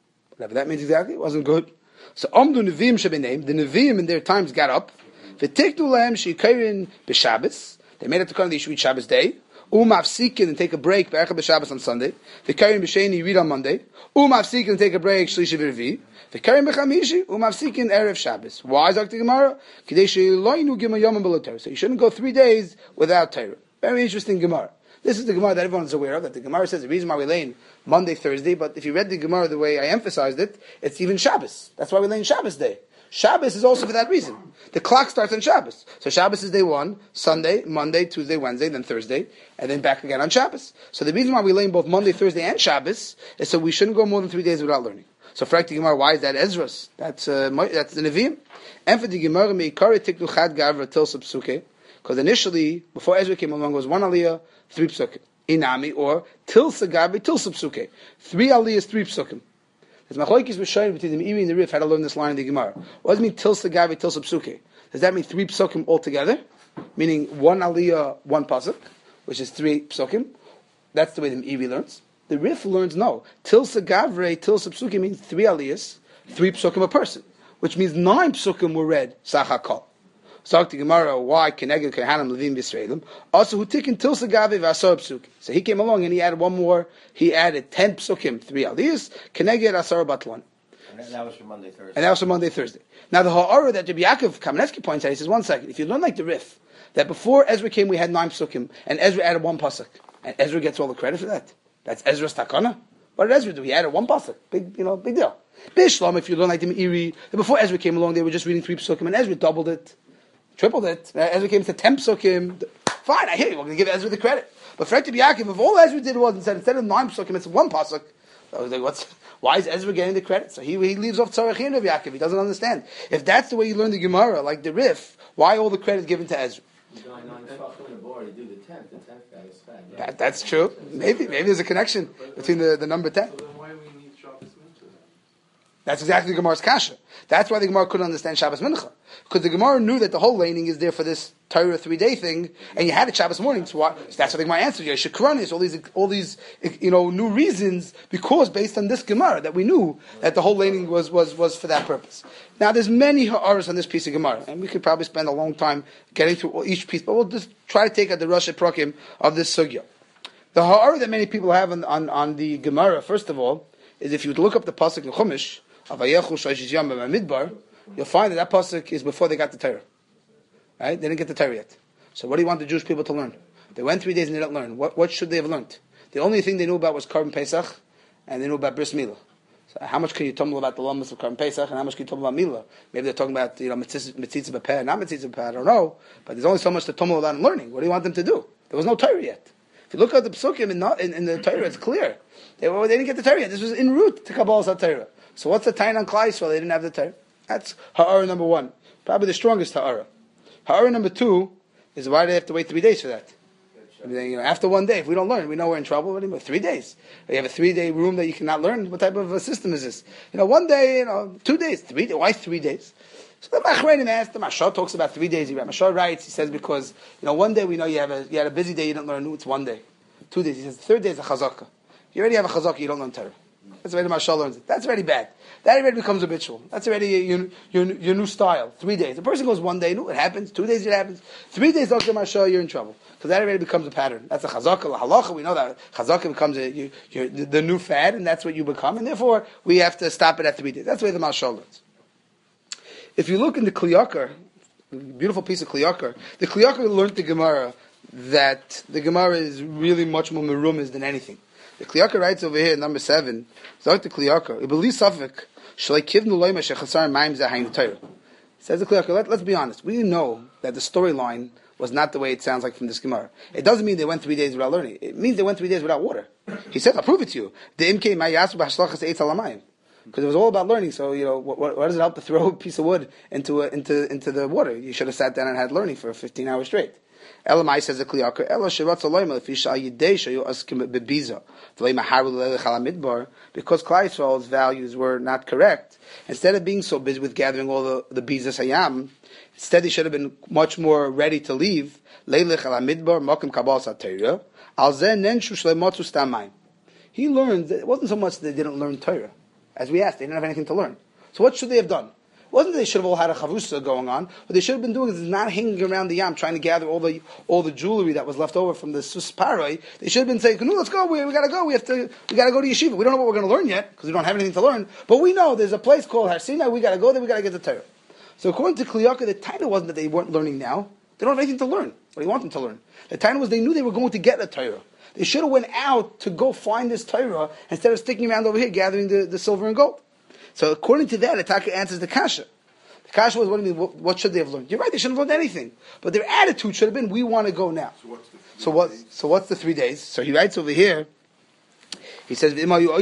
Whatever that means exactly, it wasn't good. So Amdu Nevi'im Shebeneim, the Nevi'im in their times got up, V'tiknu Lahem Sheikairin B'Shabbos, they made it to come to the Shabbos day, Mafsikin and take a break Be'echad B'Shabbos on Sunday, V'Kairin B'Sheni read on Monday, Mafsikin and take a break Shlishi V'Revi, V'Kairin B'Chamishi, Mafsikin Erev Shabbos. Why is Dr. Gemara? K'dei she'loinu gimel yomim below Torah. So you shouldn't go 3 days without Torah. Very interesting Gemara. This is the Gemara that everyone is aware of, that the Gemara says the reason why we lay Monday, Thursday, but if you read the Gemara the way I emphasized it, it's even Shabbos. That's why we lay Shabbos day. Shabbos is also for that reason. The clock starts on Shabbos. So Shabbos is day 1, Sunday, Monday, Tuesday, Wednesday, then Thursday, and then back again on Shabbos. So the reason why we lay both Monday, Thursday, and Shabbos is so we shouldn't go more than 3 days without learning. So for the Gemara, why is that Ezra's? That's the Nevi'im. And for the Gemara, meikari tiknu chad gavra til subsuke. Because initially, before Ezra came along, it was 1 aliyah, 3 psukim. Inami, or til sagabi, til subsuke. 3 aliyahs, 3 psukim. There's machlokes b'shayim between the Meiri and the Rif how to learn this line in the Gemara. What does it mean til sagabi, til subsuke? Does that mean 3 psukim altogether? Meaning 1 aliyah, 1 pasuk, which is 3 psukim. That's the way the Meiri learns. The Rif learns no. Til sagavre, til subsuke means 3 aliyahs, 3 psukim a person. Which means 9 psukim were read, sachakol. So the Gemara, why Keneged Kehanim Levim B'Yisraelim? Also, who taken Til Sagave V'Asar Psukim. So he came along and he added one more. He added 10 psukim, 3 aliyahs. Keneged Asar Batlan. And that was for Monday, Thursday. And that was for Monday, Thursday. Now the Ha'ara that Rabbi Yaakov Kamenetsky points out, he says, 1 second, if you learn like the Rif, that before Ezra came we had 9 psukim, and Ezra added 1 pasuk, and Ezra gets all the credit for that. That's Ezra's takana. What did Ezra do? He added 1 pasuk. Big deal. Bishlam, if you learn like the Meiri, that before Ezra came along, they were just reading 3 psukim, and Ezra doubled it. Tripled it. Ezra came to 10 psukim. Fine, I hear you. We're going to give Ezra the credit. But for Rabbi Yaakov, if all Ezra did was instead of 9 psukim, it's 1 pasuk. I was like, why is Ezra getting the credit? So he leaves off Tzarachin Rabbi Yaakov. He doesn't understand. If that's the way you learn the Gemara, like the Rif, why all the credit given to Ezra? That's true. Maybe there's a connection between the number 10. So then why we need Shabbos Mincha? That's exactly the Gemara's kasha. That's why the Gemara couldn't understand Shabbos Mincha. Because the Gemara knew that the whole laning is there for this Torah 3-day thing, and you had it Shabbos morning. So that's what the Gemara answered. You Shekranis, all these new reasons, because based on this Gemara that we knew that the whole laning was for that purpose. Now there's many ha'aras on this piece of Gemara, and we could probably spend a long time getting through each piece, but we'll just try to take at the Rosh Prakim of this sugya. The ha'ara that many people have on the Gemara, first of all, is if you look up the pasuk in Chumash of Vayechu Shoshish Yom B'Midbar, you'll find that pasuk is before they got the Torah. Right? They didn't get the Torah yet. So what do you want the Jewish people to learn? They went 3 days and they didn't learn. What should they have learned? The only thing they knew about was Korban Pesach, and they knew about Bris Milah. So how much can you tumble about the lamas of Korban Pesach, and how much can you tumble about Milah? Maybe they're talking about Mitzitza B'Peh, not Mitzitza B'Peh, I don't know. But there's only so much to tumble about in learning. What do you want them to do? There was no Torah yet. If you look at the Psukim in the Torah, it's clear. They didn't get the Torah yet. This was en route to Kabbalah Torah. So what's the Tain on Klai Yisrael? They didn't have the Torah. That's ha'ara number 1. Probably the strongest ha'ara. Ha'ara number 2 is why do they have to wait 3 days for that? I mean, after 1 day, if we don't learn, we know we're in trouble. Anymore. 3 days. You have a 3-day room that you cannot learn. What type of a system is this? 1 day, 2 days, 3 days. Why 3 days? So the Machreinim asked, the Mashal talks about 3 days. Mashal writes, he says, because 1 day we know you had a busy day, you didn't learn. It's 1 day. 2 days. He says the 3rd day is a chazakah. You already have a chazakah, you don't learn Torah. That's the way the Mashal learns it. That's already bad. That already becomes habitual. That's already your new style. 3 days. The person goes 1 day, it happens. 2 days, it happens. 3 days, Dr. Mashal, you're in trouble. Because that already becomes a pattern. That's a chazakah. Halacha, we know that. Chazakah becomes the new fad, and that's what you become. And therefore, we have to stop it at 3 days. That's the way the Mashal learns. If you look in the Kli Yakar, beautiful piece of Kli Yakar, the Kli Yakar learned the Gemara that the Gemara is really much more merumiz than anything. The Kli Yakar writes over here, number 7, Zok the Kli Yakar, Ibeli Safik, Shalai Kivnu Loima Shechasar Maim Zahain Torah. Says the Kli Yakar, let's be honest, we know that the storyline was not the way it sounds like from this Gemara. It doesn't mean they went 3 days without learning. It means they went 3 days without water. He said, I'll prove it to you. The Imke Mayasu B'Hashlachas Eitz Alamayim. Because it was all about learning. So, what does it help to throw a piece of wood into the water? You should have sat down and had learning for 15 hours straight. Elamai says the Kli Yakar, Ela Shiratz Aloyma Lefisha Yidei Shayu Askim Bebiza V'lei Mahar V'lei Midbar, because Klai Yisrael's values were not correct. Instead of being so busy with gathering all the Bizas Hayam, instead they should have been much more ready to leave. Leilech Chala Midbar Mokim Kabal Satayra Al Zen Nenshu Shleimotzu Stamayim. He learned that it wasn't so much that they didn't learn Torah. as we asked. They didn't have anything to learn. So what should they have done? It wasn't that they should have all had a chavusa going on. What they should have been doing is not hanging around the yam trying to gather all the jewelry that was left over from the sus paroi. They should have been saying, "No, let's go. We got to go. We got to go to yeshiva. We don't know what we're going to learn yet because we don't have anything to learn. But we know there's a place called Har Sinai. We got to go there. We got to get the Torah." So according to Kli Yakar, the Taina wasn't that they weren't learning now. They don't have anything to learn. What do you want them to learn? The Taina was they knew they were going to get a Torah. They should have went out to go find this Torah instead of sticking around over here gathering the silver and gold. So according to that, Ataka answers the kasha. The kasha was, what do you mean? What should they have learned? You're right, they shouldn't have learned anything. But their attitude should have been, we want to go now. So what's the 3 days? So he writes over here, he says,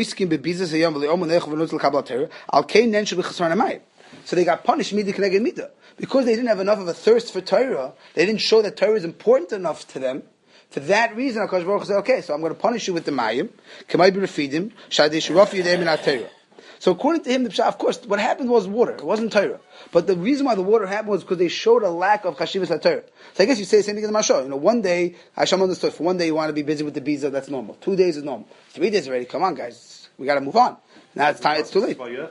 so they got punished because they didn't have enough of a thirst for Torah. They didn't show that Torah is important enough to them. For that reason, HaKadosh Baruch Hu said, okay, so I'm going to punish you with the mayim. So according to him, of course, what happened was water. It wasn't Torah. But the reason why the water happened was because they showed a lack of chashivas HaTorah. So I guess you say the same thing in the Mashal. One day, Hashem understood, for one day you want to be busy with the biza, that's normal. 2 days is normal. 3 days already, come on guys, we got to move on. Now it's time. It's too late. Yeah.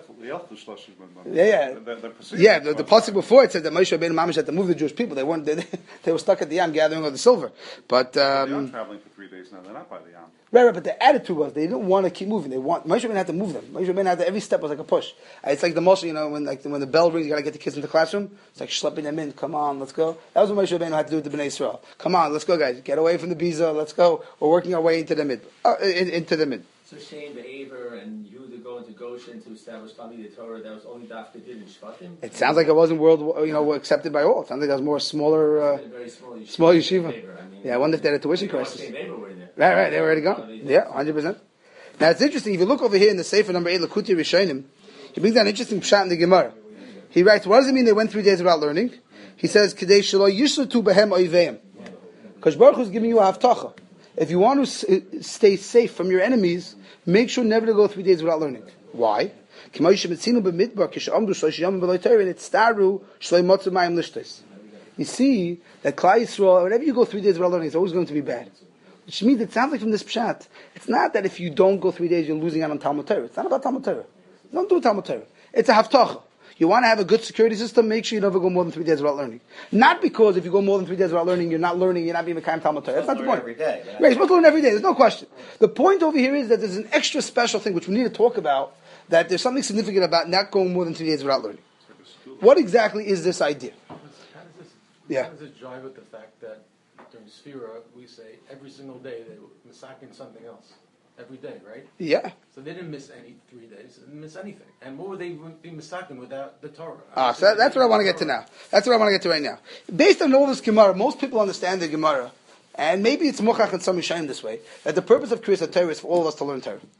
The pasuk before it said that Moshe Rabbeinu Mamish had to move the Jewish people. They weren't. They were stuck at the Yam gathering all the silver. But they are traveling for 3 days now. They're not by the Yam. Right. But the attitude was they didn't want to keep moving. Moshe Rabbeinu had to move them. Moshe Rabbeinu had to, every step was like a push. It's like the Moshe, when the bell rings, you got to get the kids into the classroom. It's like schlepping them in. Come on, let's go. That was what Moshe Rabbeinu had to do with the Bnei Israel. Come on, let's go, guys. Get away from the biza. Let's go. We're working our way into the mid. So Shane, the Aver, and Yehuda going to Goshen to establish Talmidei Torah, that was only Dafka did in Shvatim? It sounds like it wasn't accepted by all. It sounds like that was more a smaller, small yeshiva. I wonder if they had a tuition crisis. Right, they were already gone. Yeah, 100%. Now it's interesting, if you look over here in the Sefer number 8, Lakuti Rishonim, he brings down an interesting pshat in the Gemara. He writes, what does it mean they went 3 days without learning? He says, K'dei shelo yishletu behem oiveim. Because Baruch Hu is giving you a haftacha. If you want to stay safe from your enemies, make sure never to go 3 days without learning. Why? You see that Klal Yisrael, whenever you go 3 days without learning, it's always going to be bad. Which means it sounds like from this pshat, it's not that if you don't go 3 days, you're losing out on Talmud Torah. It's not about Talmud Torah. Don't do Talmud Torah. It's a haftacha. You want to have a good security system, make sure you never go more than 3 days without learning. Not because if you go more than 3 days without learning, you're not learning, you're not being a kind of Talmud Torah. That's not the point. Every day, right, you're supposed to learn every day, there's no question. The point over here is that there's an extra special thing which we need to talk about, that there's something significant about not going more than 3 days without learning. What exactly is this idea? How does this jive with the fact that during Sphira, we say every single day they were massacring something else? Every day, right? Yeah. So they didn't miss 3 days. They didn't miss anything. And what would they be massacring without the Torah? So that's what I want to get to now. That's what I want to get to right now. Based on all this Gemara, most people understand the Gemara, and maybe it's mochach and some Yishayim this way, that the purpose of Kriyas HaTorah is for all of us to learn Torah.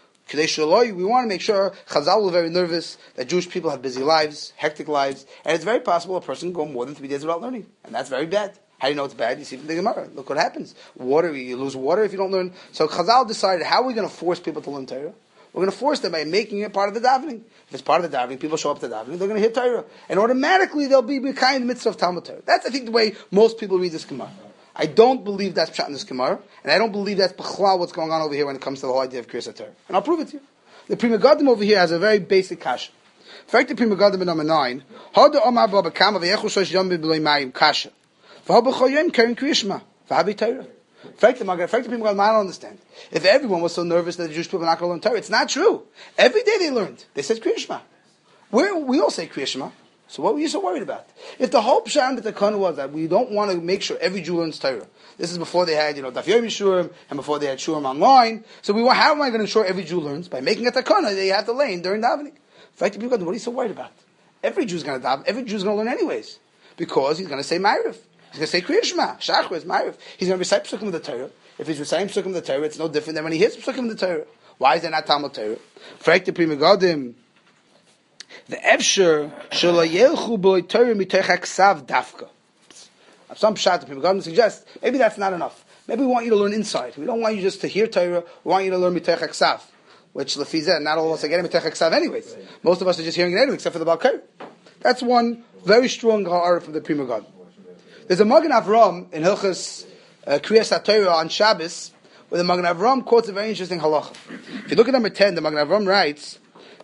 We want to make sure, Chazal was very nervous, that Jewish people have busy lives, hectic lives, and it's very possible a person can go more than 3 days without learning. And that's very bad. How do you know it's bad? You see from the Gemara. Look what happens. Water, you lose water if you don't learn. So Chazal decided, how are we going to force people to learn Torah? We're going to force them by making it part of the davening. If it's part of the davening, people show up to davening, they're going to hear Torah. And automatically they'll be kind of the midst of Talmud Torah. That's, I think, the way most people read this Gemara. I don't believe that's pshat in this Gemara, and I don't believe that's b'chlal what's going on over here when it comes to the whole idea of Kriyas HaTorah. And I'll prove it to you. The Pri Megadim over here has a very basic kasha. In fact, the Pri Megadim in number 9, Hada Omar Baba Kama v'yechu shosh yom b'loi mayim kasha. V'ha b'choyim karen kriyishma. V'ha Torah. In fact, the Pri Megadim, I don't understand. If everyone was so nervous that the Jewish people are not going to learn Torah, it's not true. Every day they learned. They said kriyishma. We all say kriyishma. So what were you so worried about? If the whole pshat that the Kana was that we don't want to make sure every Jew learns Torah. This is before they had, Daf Yomi Shurim, and before they had Shurim online. So how am I going to ensure every Jew learns? By making a takana that you have to lane during davening. In fact, people go, what are you so worried about? Every Jew's going to daven. Every Jew's going to learn anyways. Because he's going to say Ma'ariv. He's going to say Kriya Shema. Shachar is Ma'ariv. He's going to recite Psukim of the Torah. If he's reciting Psukim of the Torah, it's no different than when he hears Psukim of the Torah. Why is there not Talmud Torah? Fact the Pri Megadim. The Efsher shelo yelchu b'loi Torah mitoch haksav dafka. Some pshat the Pri Megadim suggests maybe that's not enough. Maybe we want you to learn inside. We don't want you just to hear Torah. We want you to learn mitoch haksav, which lefizeh not all of us are getting mitoch haksav anyways. Most of us are just hearing it anyway, except for the Balkai. That's one very strong ha'ara from the Pri Megadim. There's a Magen Avram in Hilchos Kriyas HaTorah on Shabbos, where the Magen Avram quotes a very interesting halacha. If you look at number 10, the Magen Avram writes,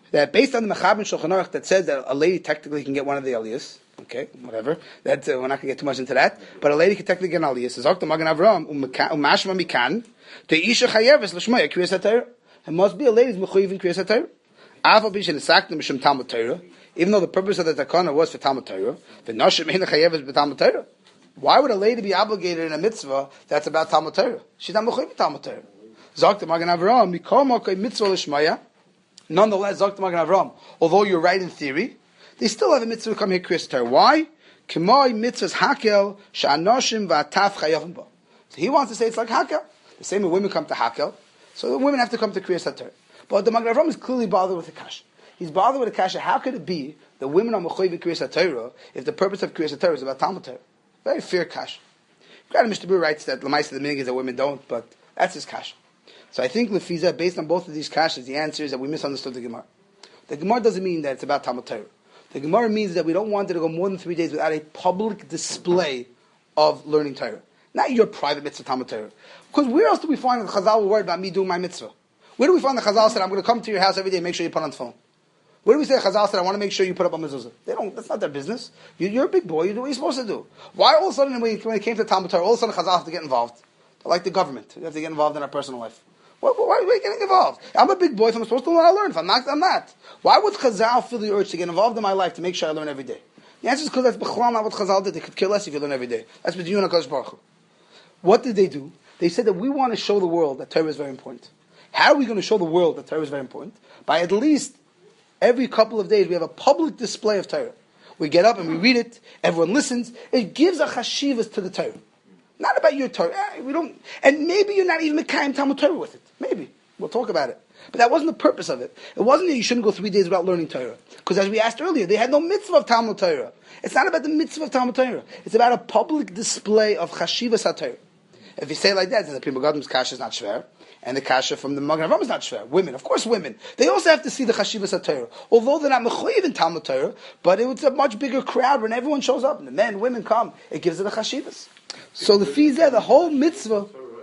that based on the Mechaber Shulchan Aruch that says that a lady technically can get one of the aliyahs. Okay, whatever. That we're not going to get too much into that. But a lady can technically get an aliyah. Says Dr. Magen Avraham umashma mikan to isha chayeves l'shmaya kriyas haTorah. It must be a lady's mechuyev in kriyas haTorah. Aval b'shen esakna mishum Talmud Torah. Even though the purpose of the takana was for Talmud Torah, the nashim ein chayeves b'Talmud Torah. Why would a lady be obligated in a mitzvah that's about Talmud Torah? She's not mechuyev in Talmud Torah. Dr. Magen Avraham mikol makay mitzvah l'shmaya. Nonetheless, Dr. Magen Avraham, although you're right in theory, they still have a mitzvah to come here kriyas haTorah. Why? K'moi mitzvahs hakel sha'anoshim va'ataf chayavim ba. So he wants to say it's like hakel. The same way women come to hakel, so the women have to come to kriyas haTorah. But the Magen Avraham is clearly bothered with the kasha. He's bothered with the kasha. How could it be that women are mechuyev in kriyas haTorah if the purpose of kriyas haTorah is about Talmud Torah? Very fair kasha. Grad Mishnah Berurah writes that l'maisa the minig is that women don't, but that's his kasha. So I think Lefiza, based on both of these kashas, the answer is that we misunderstood the Gemara. The Gemara doesn't mean that it's about Talmud Torah. The Gemara means that we don't want it to go more than 3 days without a public display of learning Torah. Not your private mitzvah Talmud Torah. Because where else do we find that Chazal were worried about me doing my mitzvah? Where do we find the Chazal said, I'm going to come to your house every day and make sure you put on the phone? Where do we say Chazal said, I want to make sure you put up a mezuzah? They don't, that's not their business. You're a big boy, you do what you're supposed to do. Why all of a sudden, when it came to Talmud Torah, all of a sudden Chazal have to get involved? They're like the government. You have to get involved in our personal life. Why are we getting involved? I'm a big boy. If I'm supposed to learn, I learn. If I'm not, I'm not. Why would Chazal feel the urge to get involved in my life to make sure I learn every day? The answer is because that's b'chlal not what Chazal did. They could care less if you learn every day. That's between you and HaKadosh Baruch Hu. What did they do? They said that we want to show the world that Torah is very important. How are we going to show the world that Torah is very important? By at least every couple of days we have a public display of Torah. We get up and we read it. Everyone listens. It gives a chashivas to the Torah. Not about your Torah. We don't, and maybe you're not even Mekayim Talmud Torah with it. Maybe. We'll talk about it. But that wasn't the purpose of it. It wasn't that you shouldn't go 3 days without learning Torah. Because as we asked earlier, they had no mitzvah of Talmud Torah. It's not about the mitzvah of Talmud Torah. It's about a public display of chashivas HaTorah. If you say it like that, then the Pri Megadim's kasha is not shver, and the kasha from the Magen Avraham is not shver. Women, of course women. They also have to see the chashivas HaTorah. Although they're not mechuyev in Talmud Torah, but it's a much bigger crowd when everyone shows up, and the men, women come. It gives it a chashivas. So the fizeh, the whole mitzvah.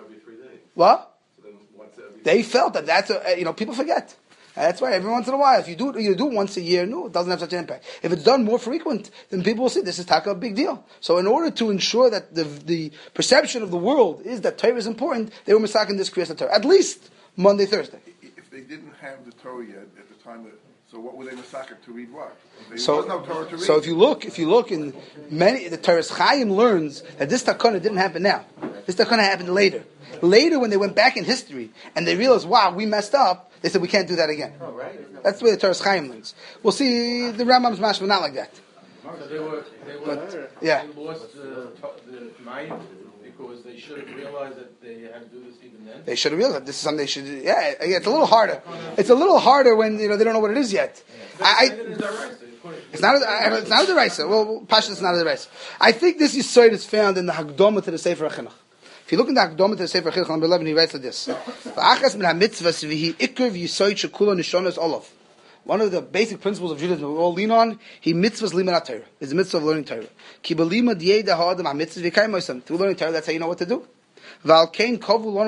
What? They felt that that's people forget. And that's why every once in a while, if you do it once a year, no, it doesn't have such an impact. If it's done more frequent, then people will see this is taka a big deal. So in order to ensure that the perception of the world is that Torah is important, they were masaking this kriyas Torah at least Monday, Thursday. If they didn't have the Torah yet at the time, so what were they masaking to read what? There So, was no Torah to read. so if you look in many, the Teres Chaim learns that this takana didn't happen now. This takana happened later. Later, when they went back in history and they realized, wow, we messed up, they said we can't do that again. Oh, right. That's the way the Teres Chaim learns. We'll see the Rambam's mashma not like that. So they lost the mind because they should have realized that they had to do this even then. They should have realized that this is something they should. Yeah, it's a little harder. It's a little harder when they don't know what it is yet. It's not a deraisa. Well, Pasha, it's not a deraisa. I think this yisoid is found in the Hagdoma to the Sefer HaChinuch. If you look in the Hagdoma to the Sefer HaChinuch, number 11, he writes like this: "V'achas min hamitzvahs v'hi ikr v'yisoid shekula nishonas olav." One of the basic principles of Judaism we all lean on, he mitzvahs limanat Torah. Is the mitzvah of learning Torah. Ki b'limad yeda ha'adam hamitzvahs v'kayim moisam. Through learning Torah, that's how you know what to do. This is why they were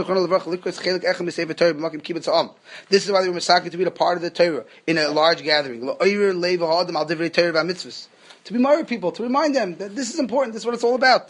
masaking to read a part of the Torah in a large gathering. To be married people, to remind them that this is important, this is what it's all about.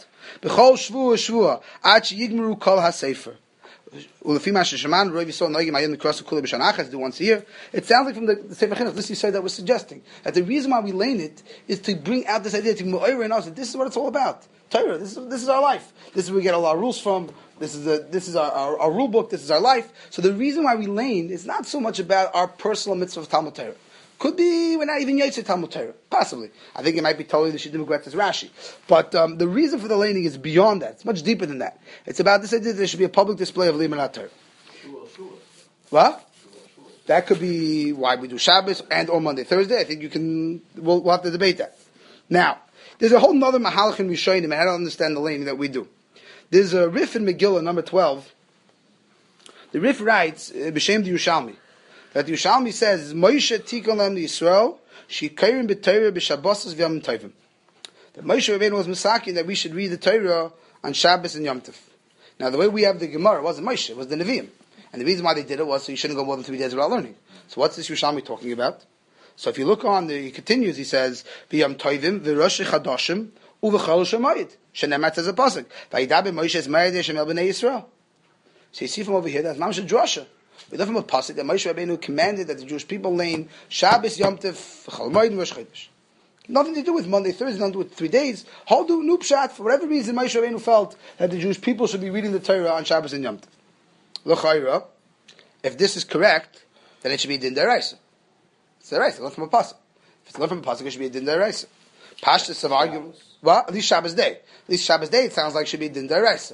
Do once a year. It sounds like from the Sefer Chinuch, this you say that we're suggesting that the reason why we lane it is to bring out this idea to in us that this is what it's all about. Torah, this is our life. This is where we get all our rules from. This is our rule book. This is our life. So the reason why we lane is not so much about our personal mitzvah of Talmud Torah. Could be we're not even Yotze Talmud Torah. Possibly. I think it might be totally the Shidduch Gretz Rashi. But the reason for the laning is beyond that. It's much deeper than that. It's about this idea that there should be a public display of Limanat Torah. What? That could be why we do Shabbos and or Monday, Thursday. I think we'll have to debate that. Now, there's a whole nother Mahalach in Rishonim, and I don't understand the laning that we do. There's a Rif in Megillah, number 12. The Rif writes, B'Shem the Yerushalmi, that the Yerushalmi says, Moshe tikon lam Yisrael, shikayrim b'Torah b'Shabbos v'Yom Tovim. That Moshe Rabbeinu was masaking that we should read the Torah on Shabbos and Yom Tov. Now, the way we have the Gemara, it wasn't Moshe, it was the Nevi'im. And the reason why they did it was so you shouldn't go more than 3 days without learning. So what's this Yerushalmi talking about? So if you look on, he continues, he says, V'yam toivim v'rosh chadashim uv'chol shemayit. Shenemat says a pasuk. V'yidabe Moshe Mayid Hashem el b'nei Yisrael. So you see from over here, that's Mamash Drasha. We learn from a pasuk that Moshe Rabbeinu commanded that the Jewish people lane Shabbos, Yom Tov, Chol Moed, and Rosh Chodesh. Nothing to do with Monday, Thursday, nothing to do with 3 days. How do Nupshat, for whatever reason, Moshe Rabbeinu felt that the Jewish people should be reading the Torah on Shabbos and Yom Tov. L'chayra, if this is correct, then it should be Din Deraisa. It's Deraisa, learn from a pasuk. If it's learned from a pasuk, it should be a Din Deraisa. Pashtus of argument, well, at least Shabbos day. At least Shabbos day, it sounds like it should be Din Deraisa.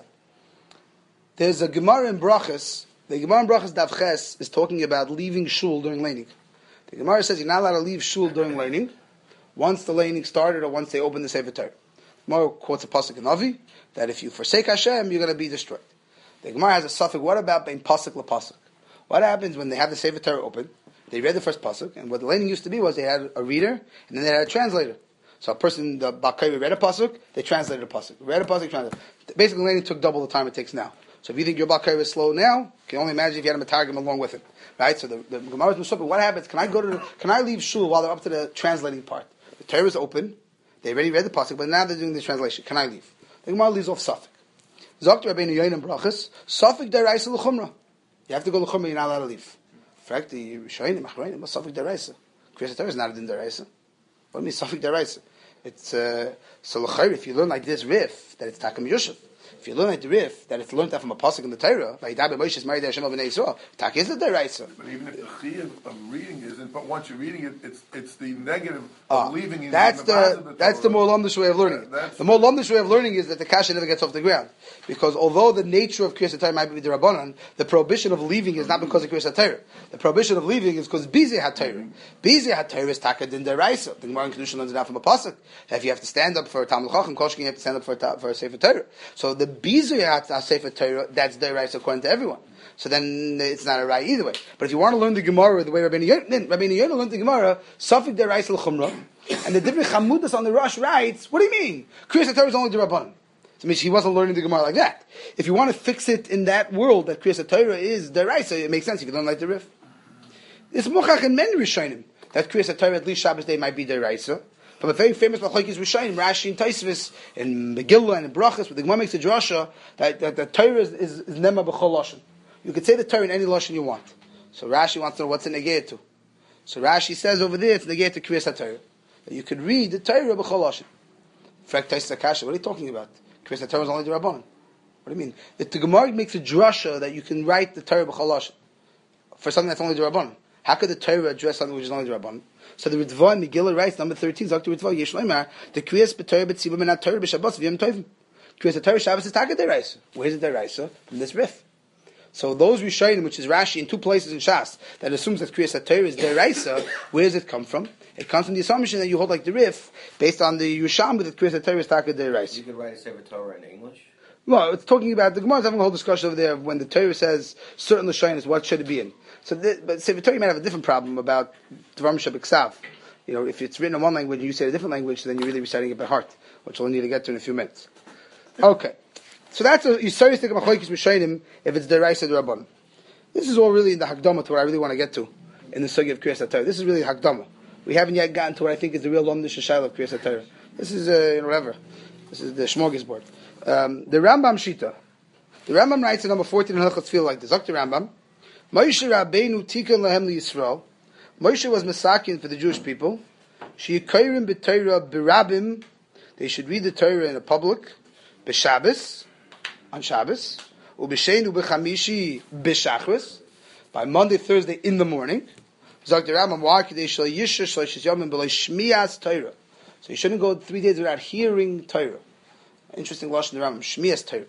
There's a Gemara in Brachas. The Gemara in Brachas Daf Ches is talking about leaving shul during laning. The Gemara says you're not allowed to leave shul during laning once the laning started or once they open the Sefer Torah. The Gemara quotes a pasuk in Avi that if you forsake Hashem, you're going to be destroyed. The Gemara has a suffix. What about bein pasuk lepasuk? What happens when they have the Sefer Torah open? They read the first pasuk, and what the laning used to be was they had a reader and then they had a translator. So a person, the Bakari read a pasuk, they translated a pasuk. Read a pasuk, translated. Basically, laning took double the time it takes now. So if you think your Bakari is slow now, you can only imagine if you had a Matargim along with it. Right? So the Gemara is Musapa. What happens? Can I leave shul while they're up to the translating part? The Torah is open. They already read the pasuk, but now they're doing the translation. Can I leave? The Gemara leaves off Safik. Zok Rabbeinu Yoinam Brachas. Safik deraisa l'chumra. You have to go l'chumra. You're not allowed to leave. In fact, the Rishonim Achronim was Safik deraisa. Kriyas Torah is not a din deraisa. What do you mean Safik deraisa? It's so l'chayr. If you learn like this riff, that it's Takam Yusuf. If you learn like the riff, that it's learned that from a pasuk in the Torah, like Dabe Moshe Mayid Hashem el b'nei Yisrael, Tak is the deraisa. But even if the chiyuv of reading isn't, but once you're reading it, it's the negative of leaving. That's the more lumdish way of learning. The more lumdish way of learning is that the kasha never gets off the ground, because although the nature of Kriyas Torah might be the Rabbanan, the prohibition of leaving is not because of Kriyas Torah. The prohibition of leaving is because Bizeh HaTorah. Bizeh HaTorah is taka din deraisa. The Gemara in Kedusha learns it out from a pasuk. If you have to stand up for a Talmud Chacham, Koshkin, you have to stand up for a Sefer Torah. So the Bizeh Sefer Torah, that's deraisa according to everyone. So then it's not a right either way. But if you want to learn the Gemara the way Rabbeinu Yonah learned the Gemara, Safik deraisa l'chumra, and the different Chamudas on the Rosh writes, what do you mean? Kriyas Torah is only the Rabbanan. So he wasn't learning the Gemara like that. If you want to fix it in that world that Kriyas Torah is deraisa, it makes sense if you don't like the riff. It's Mochach and Men Rishonim that Kriyas Torah at least Shabbos day might be deraisa. From a very famous Machlokes Rishonim, Rashi and Tosfos, in Megillah and in Brachas, where the Gemara makes a drasha that the Torah is nema b'chol lashon. You could say the Torah in any lashon you want. So Rashi wants to know what's it negate to. So Rashi says over there it's negate to Kriyas Torah. That you could read the Torah b'chol lashon. Frek Tosfos Akasha, what are you talking about? Kriyas Torah is only the Rabbanan. What do you mean? The Gemara makes a drasha that you can write the Torah b'chol lashon for something that's only the Rabbanan. How could the Torah address something which is only the Rabbanan? So the Ritva in Megillah writes, number 13, Zaktu Ritva, Yesh Loimar, the Kriyas b'Torah b'tzibah menat Torah b'Shabbos v'yom tovim. Kriyas Torah Shabbos is taka deraisa. Where's the deraisa? From this riff. So those Rishonim, which is Rashi in 2 places in Shas, that assumes that Kriyas Torah is deraisa, where does it come from? It comes from the assumption that you hold like the riff, based on the Yerushalmi that Kriyas Torah is taka deraisa. You could write a Sefer Torah in English? Well, it's talking about, the Gemara is having a whole discussion over there when the Torah says certain Lashonis, what should it be in? So, but Sefer Torah might have a different problem about Dvarim Shabiksav. You know, if it's written in one language and you say a different language, then you're really reciting it by heart, which we'll need to get to in a few minutes. Okay. So that's a serious thing about Machlokes Rishonim if it's deraisa d'Rabbanan. This is all really in the Hakdama to what I really want to get to in the Sugya of Kriyas Torah. This is really the Hakdama. We haven't yet gotten to what I think is the real Lomdish Shashayla of Kriyas Torah. This is, whatever. This is the Shmorgasbord. The Rambam Shita. The Rambam writes in number 14 in Hilchot Tefillah like this. Dr. Rambam, Moshe Rabbeinu Tikkun Lahem Yisrael. Moshe was Masakin for the Jewish people. She'ikayrim b'Torah b'Rabim. They should read the Torah in a public. B'Shabbos, on Shabbos. U'b'Shein u'b'Chamishi b'Shachris. By Monday, Thursday in the morning. Dr. Rambam, why Kedei Shlo Yisha Shlosh Yomim B'Lo Shmias Torah. So you shouldn't go 3 days without hearing Torah. Interesting lashon in the Rambam. Shmias Torah.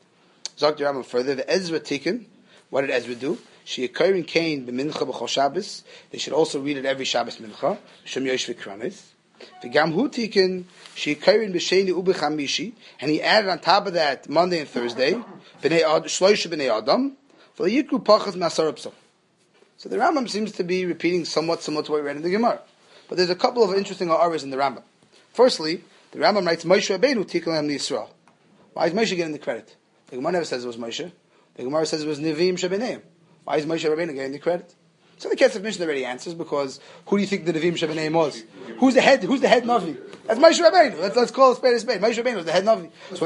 Dr. Rambam further, the Ezra Tikkun. What did Ezra do? She'ikayrin kain b'mincha b'chol Shabbos. They should also read it every Shabbos mincha. Shem yosh v'kranis. V'gam hu tikkun she'ikayrin b'sheni u'b'chamishi. And he added on top of that Monday and Thursday. Shloisha b'nei Adam. V'yikru pachas ma'asar psal. So the Rambam seems to be repeating somewhat similar to what we read in the Gemara. But there's a couple of interesting aras in the Rambam. Firstly, the Rambam writes, Moshe Rabbeinu Tikkun Lahem Yisrael. Why is Moshe getting the credit? The Gemara never says it was Moshe. The Gemara says it was Nevi'im Shebeneim. Why is Moshe Rabbeinu getting the credit? So the Kesef Mishnah already answers, because who do you think the Nevi'im Shebeneim was? Who's the head Navi? That's Moshe Rabbeinu. Let's call a spade a spade. Moshe Rabbeinu was the head Navi. So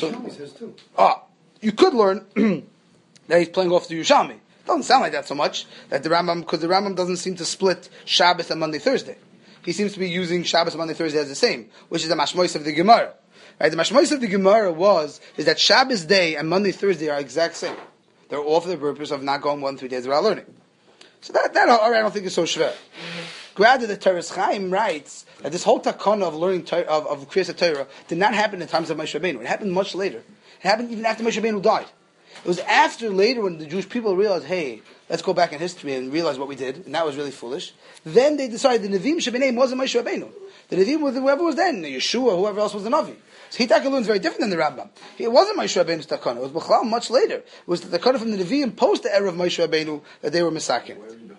when you could learn that he's playing off the Yerushalmi. Doesn't sound like that so much, that the Rambam, because the Rambam doesn't seem to split Shabbos and Monday, Thursday. He seems to be using Shabbos and Monday, Thursday as the same, which is the mashmois of the Gemara. Right? The mashmois of the Gemara is that Shabbos day and Monday, Thursday are exact same. They're all for the purpose of not going 1 3 days without learning. So that I don't think is so shver. Rather, the Teres Chaim writes that this whole takana of learning of Kriyas Torah did not happen in the times of Moshe Rabbeinu. It happened much later. It happened even after Moshe Rabbeinu died. It was after later when the Jewish people realized, hey, let's go back in history and realize what we did, and that was really foolish. Then they decided the Nevi'im Shebeneim wasn't Moshe Rabbeinu. The Nevi'im was whoever was then, Yeshua, whoever else was the Navi. So Hitaka learns very different than the Rambam. It wasn't Moshe Rabbeinu's takana. It was B'chlal much later. It was the takana from the Nevi'im post the era of Moshe Rabbeinu that they were misakin.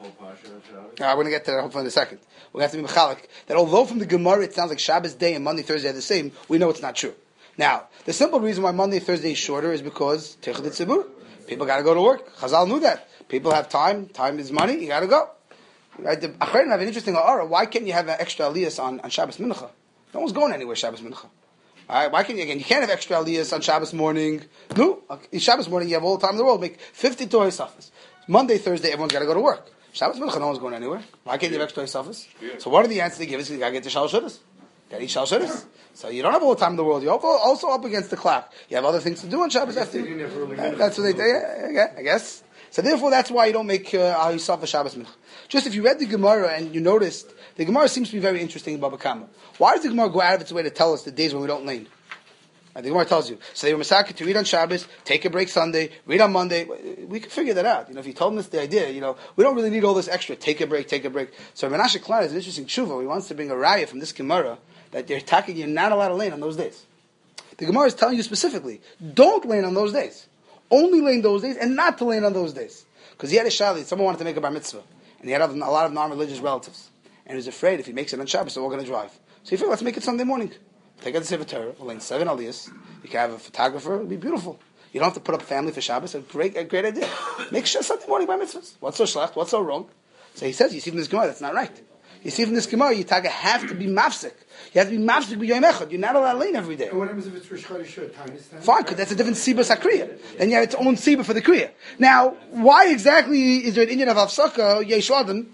We're going to get to that hopefully in a second. We're going to have to be mechalik that although from the Gemara it sounds like Shabbos day and Monday, Thursday are the same, we know it's not true. Now, the simple reason why Monday, Thursday is shorter is because Techad Tzibur. People got to go to work. Chazal knew that. People have time. Time is money. You got to go. Right? The Achrein have an interesting aura. Why can't you have an extra aliyas on Shabbos Mincha? No one's going anywhere Shabbos Mincha. All right? Why can't you, again, you can't have extra aliyas on Shabbos morning. No. Shabbos morning you have all the time in the world. Make 50 Torah Safas. Monday, Thursday, everyone's got to go to work. Shabbos Mincha, no one's going anywhere. Why can't you have extra Safas? So what are the answers they give us? You got to get to Shal Shudas. Got to eat Shal Shudas. So you don't have all the time in the world. You're also up against the clock. You have other things to do on Shabbos after. That's what they do. I guess. So therefore, that's why you don't make yourself a Shabbos Mincha. Just if you read the Gemara and you noticed, the Gemara seems to be very interesting in Baba Kama. Why does the Gemara go out of its way to tell us the days when we don't lane? The Gemara tells you. So they were masakin to read on Shabbos, take a break Sunday, read on Monday. We can figure that out. If you told us the idea, we don't really need all this extra. Take a break. So Menashe Klein is an interesting tshuva. He wants to bring a raya from this Gemara that they're attacking you, not allowed to lane on those days. The Gemara is telling you specifically, don't lane on those days. Only lane those days, and not to lane on those days. Because he had a shali, someone wanted to make a bar mitzvah, and he had a lot of non-religious relatives. And he was afraid if he makes it on Shabbos, they're all going to drive. So he figured, let's make it Sunday morning. Take out the Sefer Torah, we'll lane 7 aliyahs, you can have a photographer, it'll be beautiful. You don't have to put up a family for Shabbos, a great idea. Make sure Sunday morning by mitzvahs. What's so schlecht? What's so wrong? So he says, you see from this Gemara, that's not right. You see from this Gemara, you have to be mafsik. You have to be mafsik with Yom Echad. You're not allowed to lane every day. And what happens if it's Rosh Chodesh? Fine, because that's a different Siba Sakriya. Then you have its own Siba for the Kriya. Now, why exactly is there an Indian of Hafsaka, Yesh Adam?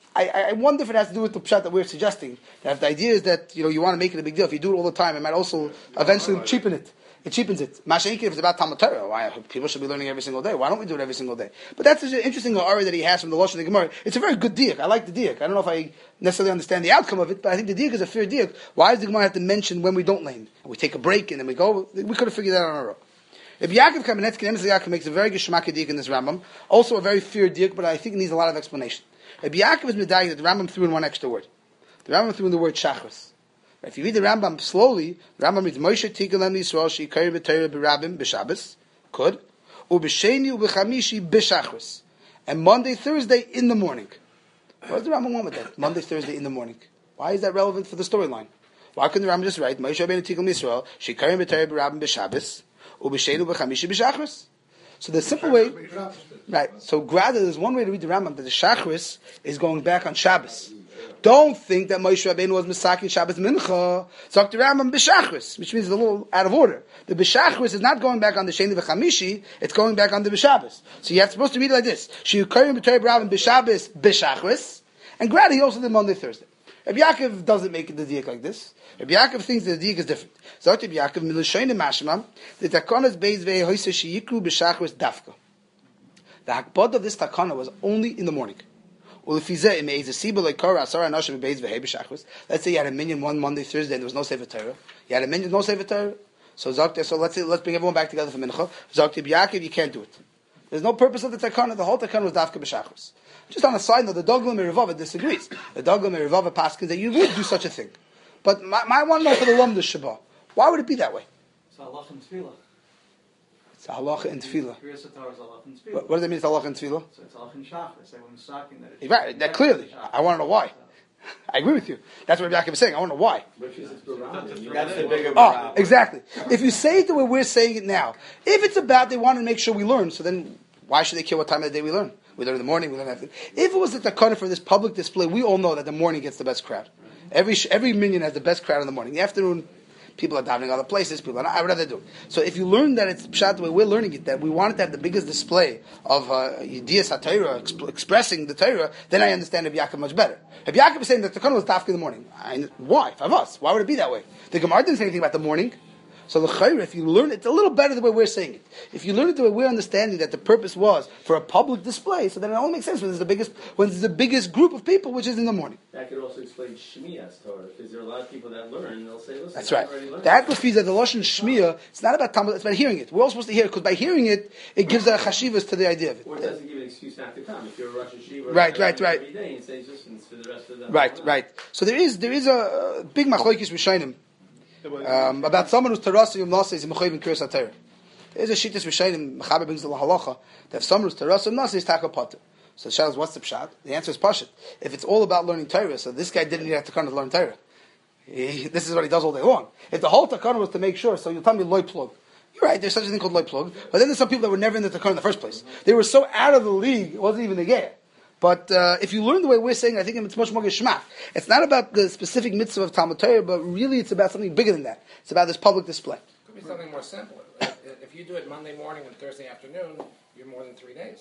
I wonder if it has to do with the pshat that we're suggesting. That if the idea is that, you want to make it a big deal, if you do it all the time, it might also eventually cheapen it. It cheapens it. Mashenki, if it's about Talmud Torah, why people should be learning every single day? Why don't we do it every single day? But that's an interesting aura that he has from the Lashon of the Gemara. It's a very good diak. I like the diak. I don't know if I necessarily understand the outcome of it, but I think the diak is a fair diak. Why does the Gemara have to mention when we don't lane? And we take a break and then we go? We could have figured that out on our own. If Yaakov Kamenetsky, Emes Yaakov makes a very good shemaka diak in this Rambam, also a very fair diak, but I think it needs a lot of explanation. If Yaakov is medayik that the Rambam threw in one extra word. The Rambam threw in the word shachris. If you read the Rambam slowly, the Rambam reads Moshe Tikal Lam Yisrael Sheikari B'Torah B'Rabim B'Shabbos, could, U'B'Sheni U'B'Chamishi B'Shachris, and Monday, Thursday in the morning. What does the Rambam want with that? Monday, Thursday in the morning. Why is that relevant for the storyline? Why couldn't the Rambam just write Moshe Rabbeinu Tikal Yisrael Sheikari B'Torah B'Rabim B'Shabbos, U'B'Sheni U'B'Chamishi B'Shachris? So the simple way, right? So rather, there's one way to read the Rambam that the Shachris is going back on Shabbos. Don't think that Moshe Rabbeinu was Mesakin Shabbos Mincha. Talk to Rambam B'Shachris, which means it's a little out of order. The B'Shachris is not going back on the Sheni V'Chamishi, it's going back on the B'Shabbos. So you're supposed to read it like this. She'yukayim B'Torah B'Rabim B'Shabbos B'Shachris, and granted, he also did Monday, Thursday. Rabbi Yaakov doesn't make it the diak like this. Rabbi Yaakov thinks that the diak is different. So Rabbi Yaakov, Milushayin Mashma, the Takonas Beis Ve'hoise Sheyikru B'Shachris Dafka. The hakbod of this takana was only in the morning. Let's say you had a minyan one Monday, Thursday, and there was no Sefer Torah. You had a minyan, no Sefer Torah. So let's bring everyone back together for mincha. Zakti B'Yaakov, you can't do it. There's no purpose of the takana. The whole takana was dafka b'shachos. Just on a side note, the Dogla Merivava disagrees. The Dogla Merivava paskins that you would do such a thing. But I want to know for the Lumda Shabbat, why would it be that way? It's halach and tefillah. It's a halacha and tefillah. Kriyas Torah is halach and tefillah. What does that mean? It's halacha and tefillah. So it's halach and shachris. They were misaking that. It's right. That clearly. I want to know why. I agree with you. That's what Yaakov is saying. I want to know why. That's the bigger exactly. If you say it the way we're saying it now, if it's about they want to make sure we learn, so then why should they care what time of the day we learn? We learn in the morning, we learn after. If it was the takana for this public display, we all know that the morning gets the best crowd. Every minyan has the best crowd in the morning. In the afternoon, people are davening other places, people are not, I would rather do it. So if you learn that it's pshat the way we're learning it, that we want it to have the biggest display of Yediyas HaTorah, expressing the Torah, then I understand Rabbi Yaakov much better. Rabbi Yaakov is saying that the takana was dafka in the morning. Why? Of us. Why would it be that way? The Gemara didn't say anything about the morning. So the chayra, if you learn it, it's a little better the way we're saying it. If you learn it the way we're understanding that the purpose was for a public display, so then it only makes sense when there's the biggest group of people, which is in the morning. That could also explain Shmiya's Torah, because there are a lot of people that learn, and they'll say, listen, That's right. I've already learned. That was that the lashon shmiya. It's not about Talmud. It's about hearing it. We're all supposed to hear it because by hearing it, it gives a chashivas to the idea of it. Or it doesn't give an excuse not to come. If you're a Rosh Hashiva, Right. every day, and say, listen, it's for the rest of them. Right. So there is a big machlokes rishonim about someone who's terasa yom nasa is mechayiv in kiras haTorah. There's a shittas rishonim. Mechaber brings the halacha that if someone who's terasa yom nasa is taka pater. So the shadow is, what's the pshat? The answer is pashut. If it's all about learning Torah, so this guy didn't need to come to learn Torah. This is what he does all day long. If the whole takana was to make sure, so you'll tell me loy plug. You're right, there's such a thing called loy plug. But then there's some people that were never in the takana in the first place. They were so out of the league, it wasn't even a gear. But if you learn the way we're saying, I think it's much more geschmack. It's not about the specific mitzvah of Talmud Torah, but really it's about something bigger than that. It's about this public display. It could be something more simple. If you do it Monday morning and Thursday afternoon, you're more than 3 days.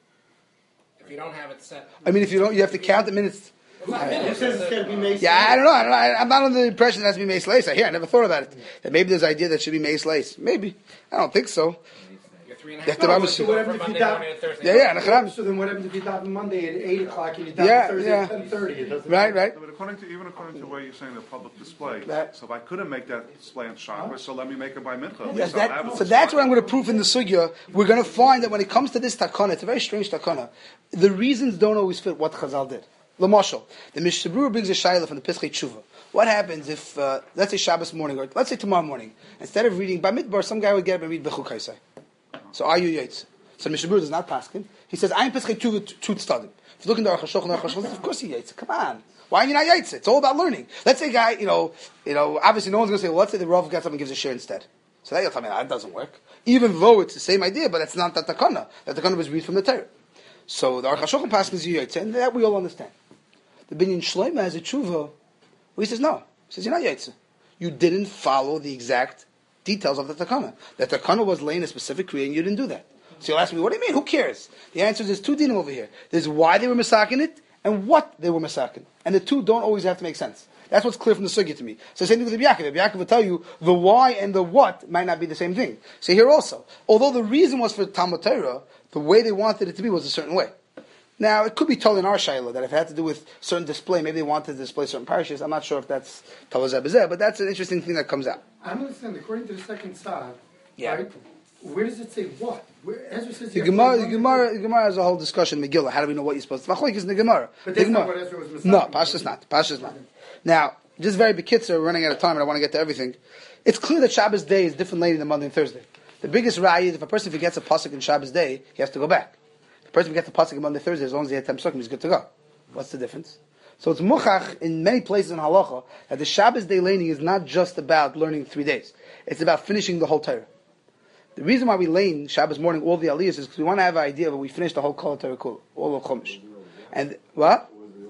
If you don't have it set... I mean, if you don't, you have to count the minutes. It's not It says it's going to be May Yeah, I don't know. I'm not under the impression it has to be Meis Leis. I never thought about it. That maybe there's an idea that should be Meis Leis. Maybe. I don't think so. You're 3.5 Yeah, hours. so So what happens if Monday you morning and Thursday Yeah. So then what happens if you daven Monday at 8 o'clock and you daven Yeah, Thursday yeah. at 10:30? It doesn't Right. But according to the way you're saying the public display, That- so if I couldn't make that display on Shabbos, so let me make it by Mincha. At Yes, least I'll have it. so that's what I'm going to prove in the sugya. We're going to find that when it comes to this takana, it's a very strange takana. The reasons don't always fit what Chazal did. L'mashal, the Mishnah Berurah brings a shayla from the Pesachei Tshuva. What happens if, let's say Shabbos morning, or let's say tomorrow morning, instead of reading Bamidbar, some guy would get up and read Bechuk Kaisai. So are you Yaitz? So Mishnah Berurah does not paskin. He says, I'm Pesachei Tshuva to study. If you look in the Aruch HaShulchan, of course he Yaitz. Come on. Why are you not Yaitz? It's all about learning. Let's say a guy, obviously no one's going to say, well, let's say the Rav gets up and gives a share instead. So that you'll tell me that doesn't work. Even though it's the same idea, but it's not that takana. That takana was read from the Torah. So the Aruch HaShulchan paskins you Yaitz, and that we all understand. The Binyan Shloima has a tshuva where he says, no. He says, you're not Yaitz. You didn't follow the exact details of the takana. The takana was laying a specific kriya and you didn't do that. So you'll ask me, what do you mean? Who cares? The answer is there's two dinim over here. There's why they were masakin it and what they were masakin. And the two don't always have to make sense. That's what's clear from the sugya to me. So same thing with the Yaakov. Yaakov will tell you the why and the what might not be the same thing. So here also, although the reason was for Talmud Torah, the way they wanted it to be was a certain way. Now, it could be told in our shayla that if it had to do with certain display, maybe they wanted to display certain parishes. I'm not sure if that's Talazeh Bezeh, but that's an interesting thing that comes out. I don't understand. According to the second side, Yeah. right? Where does it say what? Ezra says The you have to Gemara has a whole discussion in Megillah. How do we know what you're supposed to? Machlokes is in the Gemara. But The that's not Gemara. what Ezra was masakin. No, Pashas not. Pashas not. Now, just very bekitzer, we're running out of time and I want to get to everything. It's clear that Shabbos day is different later than Monday and Thursday. The biggest raya is if a person forgets a pasuk in Shabbos day, he has to go back. If a person forgets a pasuk on Monday Thursday, as long as he had 10 pasukim, he's good to go. What's the difference? So it's muchach in many places in halacha that the Shabbos day laning is not just about learning 3 days. It's about finishing the whole Torah. The reason why we lane Shabbos morning all the aliyahs is because we want to have an idea that we finished the whole Kol Torah Kul, all of Chumash. And what?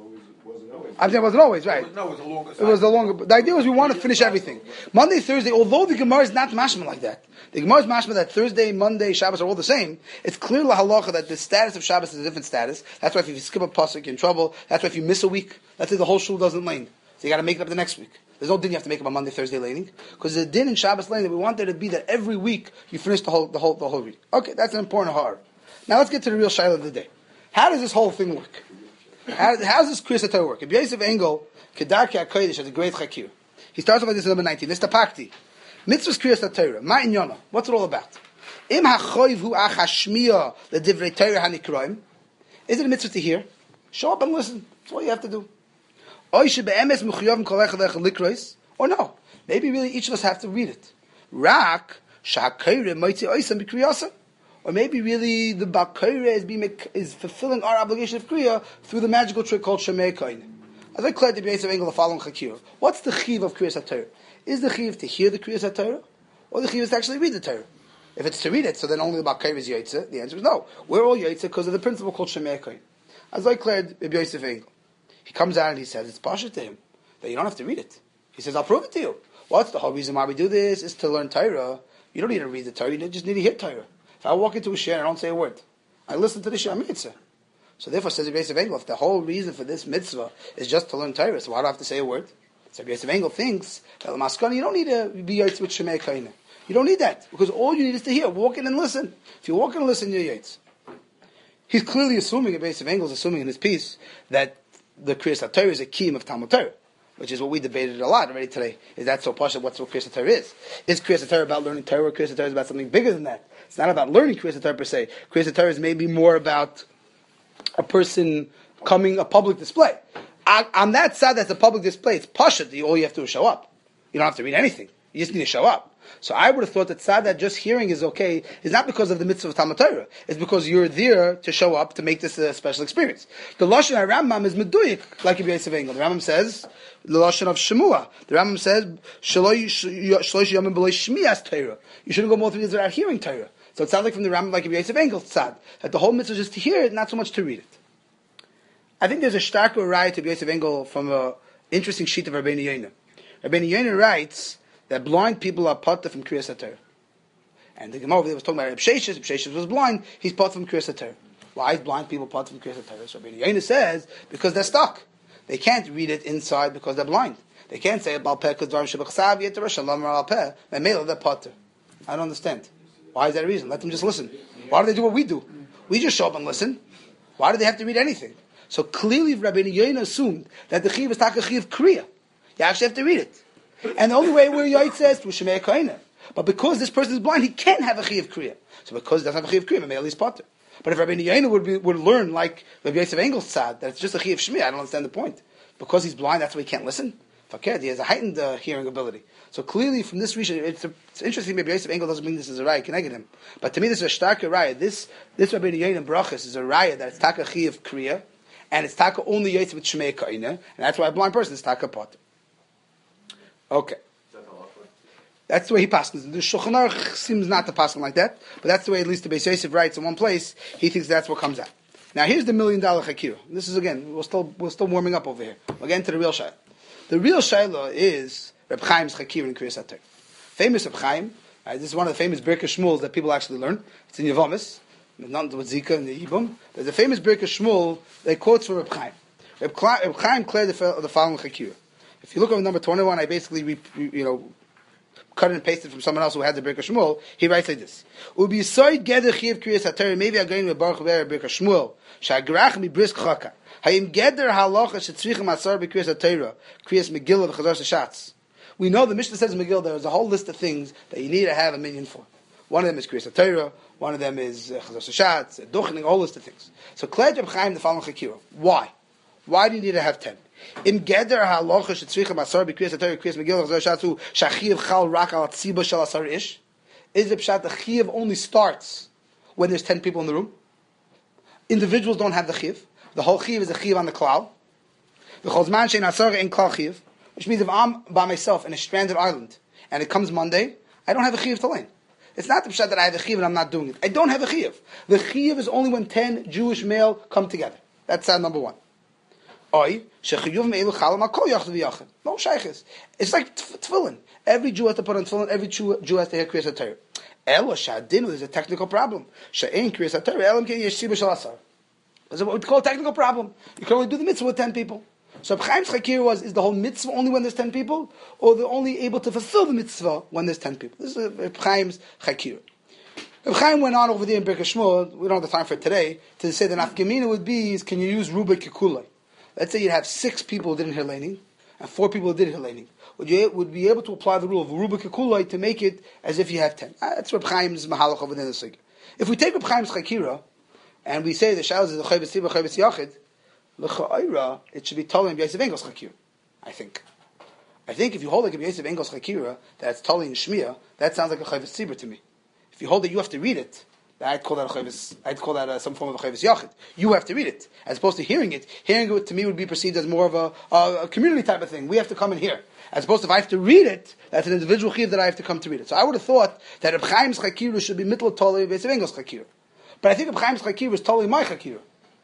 I'm saying it wasn't always, right. No, it was a longer It was the longer. The idea was we want to finish everything. Monday, Thursday, although the Gemara is not mashma like that. The Gemara is mashma that Thursday, Monday, Shabbos are all the same. It's clear lahalacha that the status of Shabbos is a different status. That's why if you skip a pasuk, you're in trouble. That's why if you miss a week, let's say the whole shul doesn't lane. So you got to make it up the next week. There's no din you have to make up on Monday, Thursday laning. Because the din in Shabbos laning that we want there to be that every week you finish the whole week. Okay, that's an important har. Now let's get to the real shayla of the day. How does this whole thing work? How does this Kriyas HaTorah work? If Yosef Engel, Kedarki HaKodesh, has a great chakir. He starts off like this in number 19. This is the Pakti. Mitzvah's Kriyas HaTorah. Ma inyana. What's it all about? Im hachoiv hu achashmiya ledivrei Torah hanikroim. Is it a mitzvah to hear? Show up and listen. That's all you have to do. Oy shebe'emes mechuyavim kol echad echad likrois. Or no. Maybe really each of us have to read it. Rak sha'hakoyre moitzi oisam b'kriyasa. Or maybe really the Bakayre is fulfilling our obligation of Kriya through the magical trick called Shemei Koin. As I declared to B'Yetzav Engel the following Chakir. What's the Chiv of Kriyas HaTorah? Is the Chiv to hear the Kriyas HaTorah? Or the Chiv is to actually read the Torah? If it's to read it, so then only the Bakayv is Yaitse. The answer is no. We're all Yaitse because of the principle called Shemei Koyin. As I declared, Rabbi Yosef Engel. He comes out and he says, it's Pasha to him, that you don't have to read it. He says, I'll prove it to you. What's the whole reason why we do this? Is to learn Torah. You don't need to read the Torah, you just need to hear Torah. If I walk into a share and I don't say a word, I listen to the share, I'm Yitzah. So therefore, says Rabbi Yosef Engel, if the whole reason for this mitzvah is just to learn Torah, so why do I have to say a word? So Rabbi Yosef Engel thinks that Maskana, you don't need to be Yaitz with Shemei Kaina. You don't need that, because all you need is to hear, walk in and listen. If you walk in and listen, you're Yaitz. He's clearly assuming, Rabbi Yosef Engel is assuming in his piece, that the Kriyas HaTorah is a kiyum of Talmud Torah, which is what we debated a lot already today. Is that so partial? What's what Kriyas HaTorah is? Is Kriyas HaTorah about learning Torah, or Kriyas HaTorah is about something bigger than that? It's not about learning Kriyas HaTorah per se. Kriyas HaTorah is maybe more about a person a public display. On that side, that's a public display. It's Pasha. All you have to do is show up. You don't have to read anything. You just need to show up. So I would have thought that Sadat just hearing is okay is not because of the mitzvah of Talmud Torah. It's because you're there to show up to make this a special experience. The Lashon of Rambam is Meduyik, like Rabbi Yosef Engel. The Rambam says, the Lashon of Shemua. The Rambam says, you shouldn't go more than 3 days without hearing Torah. So it sounds like from the Rambam, like Rabbi Yosef Engel, Tzad, that the whole mitzvah is just to hear it, not so much to read it. I think there's a starker raya to Rabbi Yosef Engel from an interesting sheet of Rabbeinu Yonah. Rabbeinu Yonah writes that blind people are potter from Kriyas HaTorah. And the Gemara over there was talking about Reb Sheshes. Reb Sheshes was blind, he's potter from Kriyas HaTorah. Why is blind people potter from Kriyas HaTorah? So Rabbeinu Yonah says, because they're stuck. They can't read it inside because they're blind. They can't say, Bal Peh Kedvarim Shebachsav Yeter Shalom Al Peh. They're potter. I don't understand. Why is that a reason? Let them just listen. Why do they do what we do? We just show up and listen. Why do they have to read anything? So clearly Rabbeinu Yonah assumed that the Chiv is Taka Chiv Kriya. You actually have to read it. And the only way where Yoit says through Shemei Kaina. But because this person is blind, he can't have a Chiv Kriya. So because he doesn't have a Chiv Kriya, Mamel is potter. But if Rabbeinu Yonah would learn like Rabbi Yosef Engel's tzad, that it's just a Chiv Shmi, I don't understand the point. Because he's blind, that's why he can't listen. He has a heightened hearing ability. So clearly, from this reason, it's interesting. Maybe Yosef Engel doesn't mean this is a raya connected him, but to me, this is a starker raya. This Rabbeinu Yonah Brachas is a raya that it's taka chi of kriya, and it's taka only Yosef with shmei kaina, and that's why a blind person is taka potter. Okay, that's the way he passes. The Shulchan Aruch seems not to pass like that, but that's the way at least the Beis Yosef writes in one place. He thinks that's what comes out. Now, here's the $1 million chakira. This is again, we're still warming up over here. We're getting to the real shayla. The real shayla is Reb Chaim's chakira in Kriyas HaTorah. Famous Reb Chaim. This is one of the famous Birkei Shmuels that people actually learn. It's in Yevamos. Nothing to do with Zika and the Yibum. There's a famous Birkei Shmuel that quotes from Reb Chaim. Reb Chaim declared the following chakira. If you look at number 21, I basically cut and pasted from someone else who had the Birkei Shmuel. He writes like this: "Ubi soid geder chiv Kriyas HaTorah. Maybe I'm going with Baruch Ver Birkei Shmuel. Shagrach mi brisk chaka. Hayim geder halacha shetzrichim asar b'Kriyas HaTorah. Kriyas Megillah v'Chazar Shatz." We know the Mishnah says in Megillah there is a whole list of things that you need to have a minyan for. One of them is Kriyas HaTorah. One of them is Chazar Shatz, Duchening, a whole list of things. So Kled Reb Chaim the following chakira. Why? Why do you need to have 10? Im geder halacha shetzrichim asar b'Kriyas HaTorah. Kriyas Megillah v'Chazar Shatz shachiv chal rak al tziba shel asar ish. Is the pshat the chiv only starts when there's 10 people in the room? Individuals don't have the chiv. The whole chiv is a chiv on the cloud. Which means if I'm by myself in a stranded island and it comes Monday, I don't have a chiv to learn. It's not the pshat that I have a chiv and I'm not doing it. I don't have a chiv. The chiv is only when 10 Jewish male come together. That's number one. No shaykhis. It's like tefillin. Every Jew has to put on tefillin. Every Jew has to hear Kriyas HaTorah. Elo shadinu, there's a technical problem. She'ein Kriyas HaTorah elam ke yeshiva shel asar. That's what we call a technical problem. You can only do the mitzvah with 10 people. So Chaim's chakir is the whole mitzvah only when there's 10 people, or they're only able to fulfill the mitzvah when there's 10 people. This is Chaim's chakir. Chaim went on over there in Birkei Shmuel, we don't have the time for it today, to say that nafkamina would be, can you use Ruba Kikulai? Let's say you'd have 6 people who didn't hear Leining, and 4 people who did hear Leining. Would you be able to apply the rule of Ruba Kikulai to make it as if you have 10? That's Reb Chaim's mahalach over there in the Sugya. If we take Reb Chaim's chakira, and we say the Shaz is the Chayvus Sibah, Chayvus Yachid, l'cha'ira, it should be told in Yosef Engel's chakira, I think if you hold like a Yosef Engel's chakira, that's told in Shmiya, that sounds like a Chayvus Sibah to me. If you hold that you have to read it, I'd call that a chayvus. I'd call that some form of a chayvus yachid. You have to read it, as opposed to hearing it. Hearing it to me would be perceived as more of a community type of thing. We have to come and hear. As opposed to if I have to read it, that's an individual chiv that I have to come to read it. So I would have thought that Reb Chaim's chakiru should be mittel tolei Beis Engel's chakiru. But I think Reb Chaim's chakiru is totally my chakiru.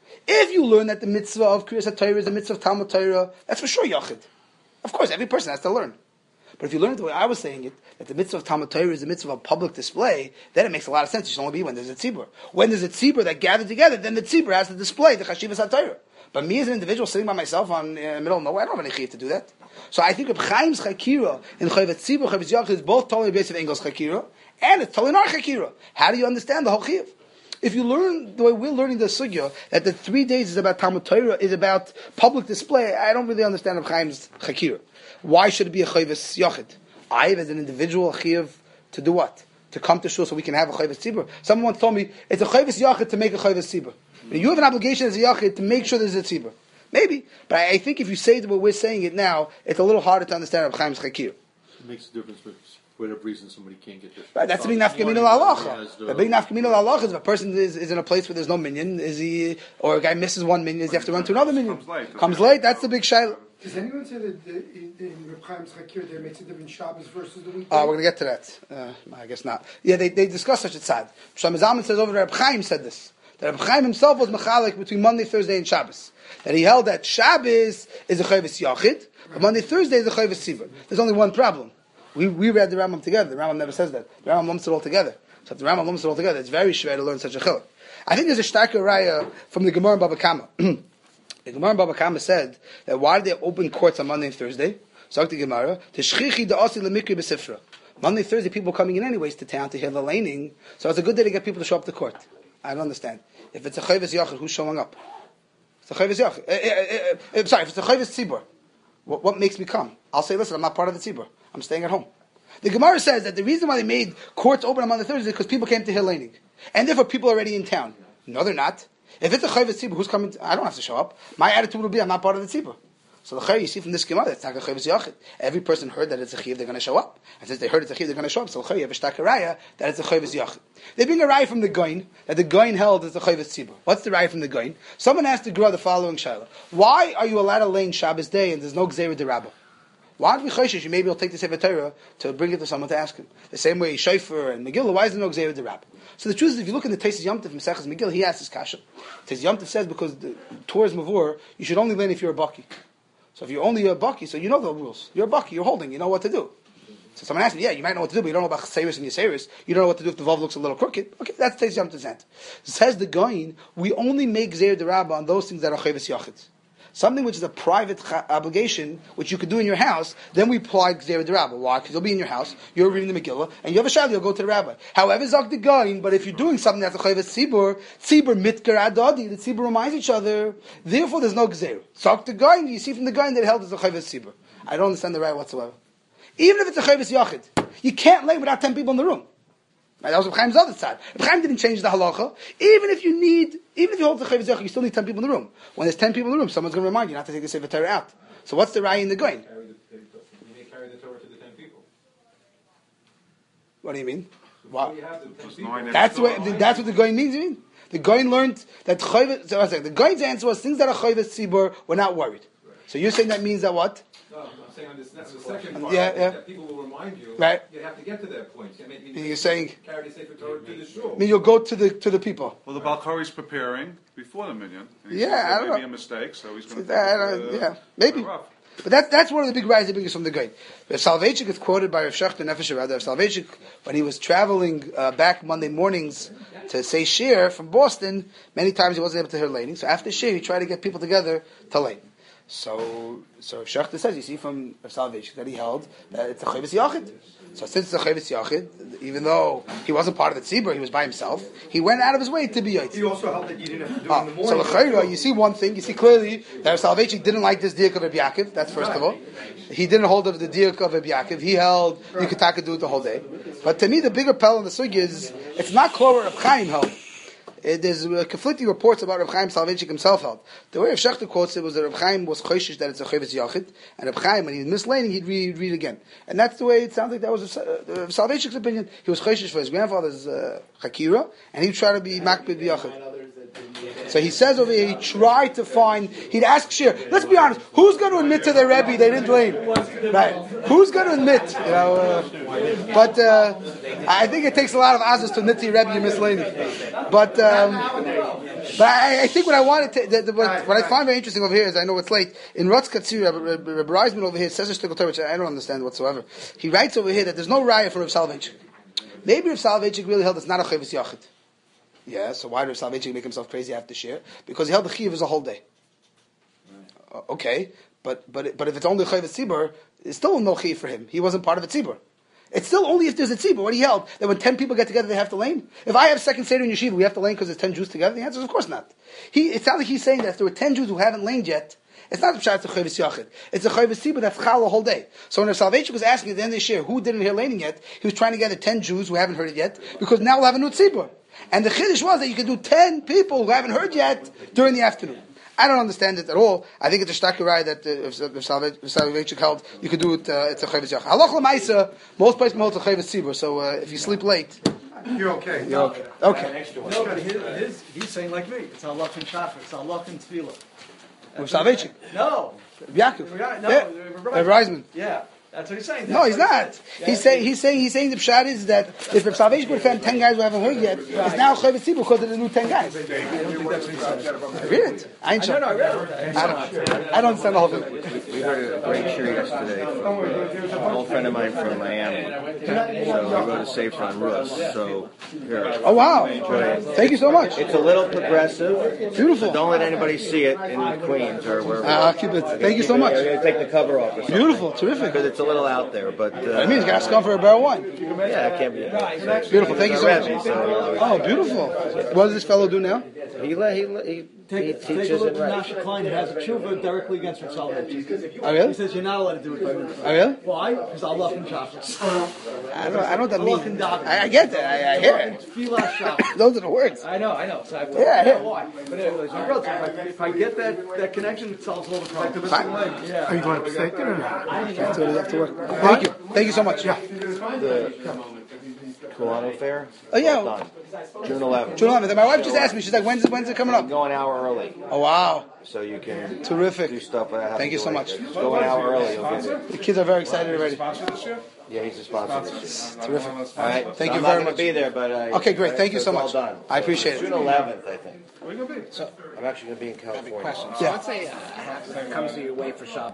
If you learn that the mitzvah of Kriyas HaTorah is the mitzvah of Talmud Torah, that's for sure yachid. Of course, every person has to learn. But if you learn it the way I was saying it, that the mitzvah of Talmud Torah is the mitzvah of public display, then it makes a lot of sense. It should only be when there's a tzibur. When there's a tzibur that gathered together, then the tzibur has to display the chashivas HaTorah. But me as an individual sitting by myself on middle of nowhere, I don't have any chiyuv to do that. So I think Reb Chaim's chakira in Chayvat Tzibur, Chayvat Yachid is both totally based on Engel's chakira, and it's totally our chakira. How do you understand the whole chiyuv? If you learn the way we're learning the sugya, that the 3 days is about Talmud Torah, is about public display, I don't really understand Reb Chaim's chakira. Why should it be a Chayvat Yachid? I have as an individual chiyuv to do what? To come to shul so we can have a Chayvat Tzibur. Someone once told me, it's a Chayvat Yachid to make a Chayvat Tzibur. You have an obligation as a Yachid to make sure there's a Tzibur. Maybe, but I think if you say the way we're saying it now, it's a little harder to understand Reb Chaim's chakir. It makes a difference for whatever reason somebody can't get this. Right, that's the big nafkamina l'alacha. The big nafkamina l'alacha is if a person is in a place where there's no minyan, or a guy misses one minyan, does he have to run to another minyan? Comes late, that's the big shayla. Does anyone say that in Reb Chaim's chakir there makes a difference Shabbos versus the weekday? We're going to get to that. I guess not. Yeah, they discuss such a tzad. Shlomo Zalman says over there, Reb Chaim said this. That Reb Chaim himself was mechalik between Monday, Thursday, and Shabbos. That he held that Shabbos is a chayvus yachid, but Monday, Thursday is a chayvus tzibur. There's only one problem. We read the Rambam together. The Rambam never says that. The Rambam lumps it all together. So if the Rambam lumps it all together, it's very schwer to learn such a chiluk. I think there's a starker raya from the Gemara in Baba Kama. The Gemara in Baba Kama said that why did they open courts on Monday and Thursday? So the Gemara, Teshchichi da'asi lemikri b'sifra. Monday, Thursday, people coming in anyways to town to hear the laning, so it's a good day to get people to show up to court. I don't understand. If it's a chayvus yachid, who's showing up? It's a chayvus yachid. Sorry, if it's a chayvus tzibur, what makes me come? I'll say, listen, I'm not part of the tzibur. I'm staying at home. The Gemara says that the reason why they made courts open on Monday Thursday is because people came to hear laning, and therefore people are already in town. No, they're not. If it's a chayvus tzibur, who's coming? I don't have to show up. My attitude will be, I'm not part of the tzibur. So the chay, you see from this Gemara, that's not a chayvus yachid. Every person heard that it's a chiv, they're going to show up. And since they heard it's a chiv, they're going to show up. So the chay, you have a shtakaraya that it's a chayvus yachid. They bring a raya from the Goin, that the Goin held as a chayvus tzibur. What's the raya from the Goin? Someone asked the Gra the following shayla. Why are you allowed to lay in Shabbos day and there's no gzeira derabba? Why aren't we chayshish? You maybe will take the Sefer Torah to bring it to someone to ask him. The same way Shofar and Megillah, why is there no gzeira derabba? So the truth is, if you look in the Teisus Yom Tov Mesechus Megillah, he asks his kasha. Teisus Yom Tov says because the Torah is mavur, you should only lay if you're a baki. So if you're only a baki, so you know the rules. You're a baki, you're holding, you know what to do. So someone asked me, yeah, you might know what to do, but you don't know about Cheseris and Yeseris. You don't know what to do if the Vav looks a little crooked. Okay, that's Teisus Yom Tov's answer. Says the Goin, we only make Gzeir Derabba on those things that are Chayvus Yachid. Something which is a private obligation, which you could do in your house, then we apply Gzeir Derabba. Why? Because you'll be in your house, you're reading the Megillah, and you have a shayla, you'll go to the rabbi. However, Zok the Goin, but if you're doing something that's a Chayvus Tzibur mitker adadi, the Tzibur reminds each other, therefore there's no Gzeir. Zok the Goin, you see from the Goin that it held as a Chayvus Tzibur. I don't understand the right whatsoever. Even if it's a Chayvus Yachid, you can't lay without 10 people in the room. Right, that was Reb Chaim's other side. Reb Chaim didn't change the halacha. Even if you hold the Chayvus Yachid, you still need 10 people in the room. When there's 10 people in the room, someone's going to remind you not to take the Sefer Torah out. So what's the raya in the Goin? You may carry the Torah to the 10 people. What do you mean? Wow. That's That's what the Goin means, you mean? The Goin learned that Chayvus, so I was saying, the Goin's answer was things that are Chayvus Tzibur, we're not worried. So you're saying that means that what? No, I'm saying on this the second part, yeah. that people will remind you, right. You have to get to that point. You're saying, carry the Sefer Torah to the shul. I mean, you'll go to the people. Well, the Balkari's preparing before the minyan. And he Yeah, says I that don't may be know. a mistake, so he's going Yeah, maybe. But that's one of the big rises that from the Goin. Rav Soloveitchik is quoted by Rav Shechter Nefesh Yehuda. Rav Soloveitchik, when he was traveling back Monday mornings to say shir from Boston, many times he wasn't able to hear laning. So after shir, he tried to get people together to lane. So Rav Shechter says, you see from Rav Soloveitchik that he held that it's a chayvus yachid. So since it's a chayvus yachid, even though he wasn't part of the tzibur, he was by himself, he went out of his way to be yaitz. He also held that you didn't have to do it in the morning. So l'chayra, you see one thing, you see clearly that Rav Soloveitchik didn't like this diak of Reb Yaakov, that's first of all. He didn't hold of the diak of Reb Yaakov, he held, you could taka do it the whole day. But to me, the bigger pell in the sugi is, it's not clear what Reb Chaim held. There's conflicting reports about Reb Chaim Soloveitchik himself held. The way Rav Shechter quotes it was that Reb Chaim was choishish that it's a Chavis Yachid, and Reb Chaim, when he was misleading, he'd read again. And that's the way it sounds like that was Rav Soloveitchik's opinion. He was choishish for his grandfather's Chakira, and he'd try to be Makbid Yachid. So he says over here, he tried to find, he'd ask Shir, let's be honest, who's going to admit to their Rebbe they didn't blame? Right. Who's going to admit? But I think it takes a lot of Azus to admit to your Rebbe you're misleading. But I think what I wanted to, what I find very interesting over here is, I know it's late, in Rutz Katsir, Rabbi Reisman over here says a shtickle Torah, which I don't understand whatsoever. He writes over here that there's no raya for Rav Soloveitchik. Maybe Rav Soloveitchik really held it's not a Chavis Yachid. Yeah, so why did Rav Soloveitchik make himself crazy after share? Because he held the chiyuv as a whole day. Okay, but if it's only chayv tzibur, it's still no chiyuv for him. He wasn't part of a tzibur. It's still only if there's a tzibur. What he held that when 10 people get together they have to lane. If I have second seder in yeshiva, we have to lane because there's 10 Jews together. The answer is of course not. It sounds like he's saying that if there were 10 Jews who haven't laned yet, it's not the pshat, it's a chayv yachid. It's a chayv tzibur that's chal the whole day. So when Rav Soloveitchik was asking at the end of the share who didn't hear laning yet, he was trying to gather 10 Jews who haven't heard it yet because now we'll have a new tzibur. And the chiddush was that you could do 10 people who haven't heard yet during the afternoon. I don't understand it at all. I think it's a shtaku raya that if Soloveitchik held, you could do it, it's a chayvus yachid. Halach l'maisa, most places hold a chayvus tzibur, so if you sleep late, you're okay. You're okay. Okay. No, but he's saying like me. It's halach and shafar. It's halach and tefillah. With Soloveitchik? No. Yaakov? No. Rabbi Reisman? Yeah. That's what he's saying. No, he's not. He's saying the pshat is that if Rav Soloveitchik would have 10 guys who haven't heard yet, it's now chayvus tzibur because of the new 10 guys. I don't think that's what he said. I read it. I ain't sure. I read it. I don't understand the whole thing. We heard a great shir yesterday from an old friend of mine from Miami. So we wrote a sefer on Rus. So here. Oh wow! Thank you so much. It's a little progressive. Beautiful. So don't let anybody see it in Queens or wherever. I'll keep it. Thank you so much. We're going to take the cover off. Or something. Beautiful, terrific. Because it's a little out there, but that means you got to come for a barrel of wine. Yeah, it can't be. Beautiful. Thank you so much. Oh, beautiful. What does this fellow do now? He teaches and writes. Nasha Klein has a tshuva directly against Rav Soloveitchik. Oh, really? He says you're not allowed to do it by minute. Oh, really? Why? Because I love him shafar. I don't know what that means. I get that. I hear it. Those are the words. I know. So I hear why. But anyways, if I get that connection, it solves all the problems. Fine. Yeah. Are you going to stay there or not? That's what you have to work. Thank you. Thank you so much. The Toronto Fair? Oh, yeah. Done. June 11th. June 11th. My wife just asked me. She's like, when's it coming up? Go an hour early. Oh, wow. So you can Terrific. do stuff without having Thank you to so wait. much. Just go an hour early. You'll get it. The kids are very excited already. Yeah, he's a sponsor. Terrific. All right. Thank you I'm not very going much. to be there, but Okay, great. Thank you so it's much. all done. I appreciate it. June 11th, I think. Where are you going to be? I'm actually going to be in California. Question. So Yeah. let's say a half comes to you away for Shabbos.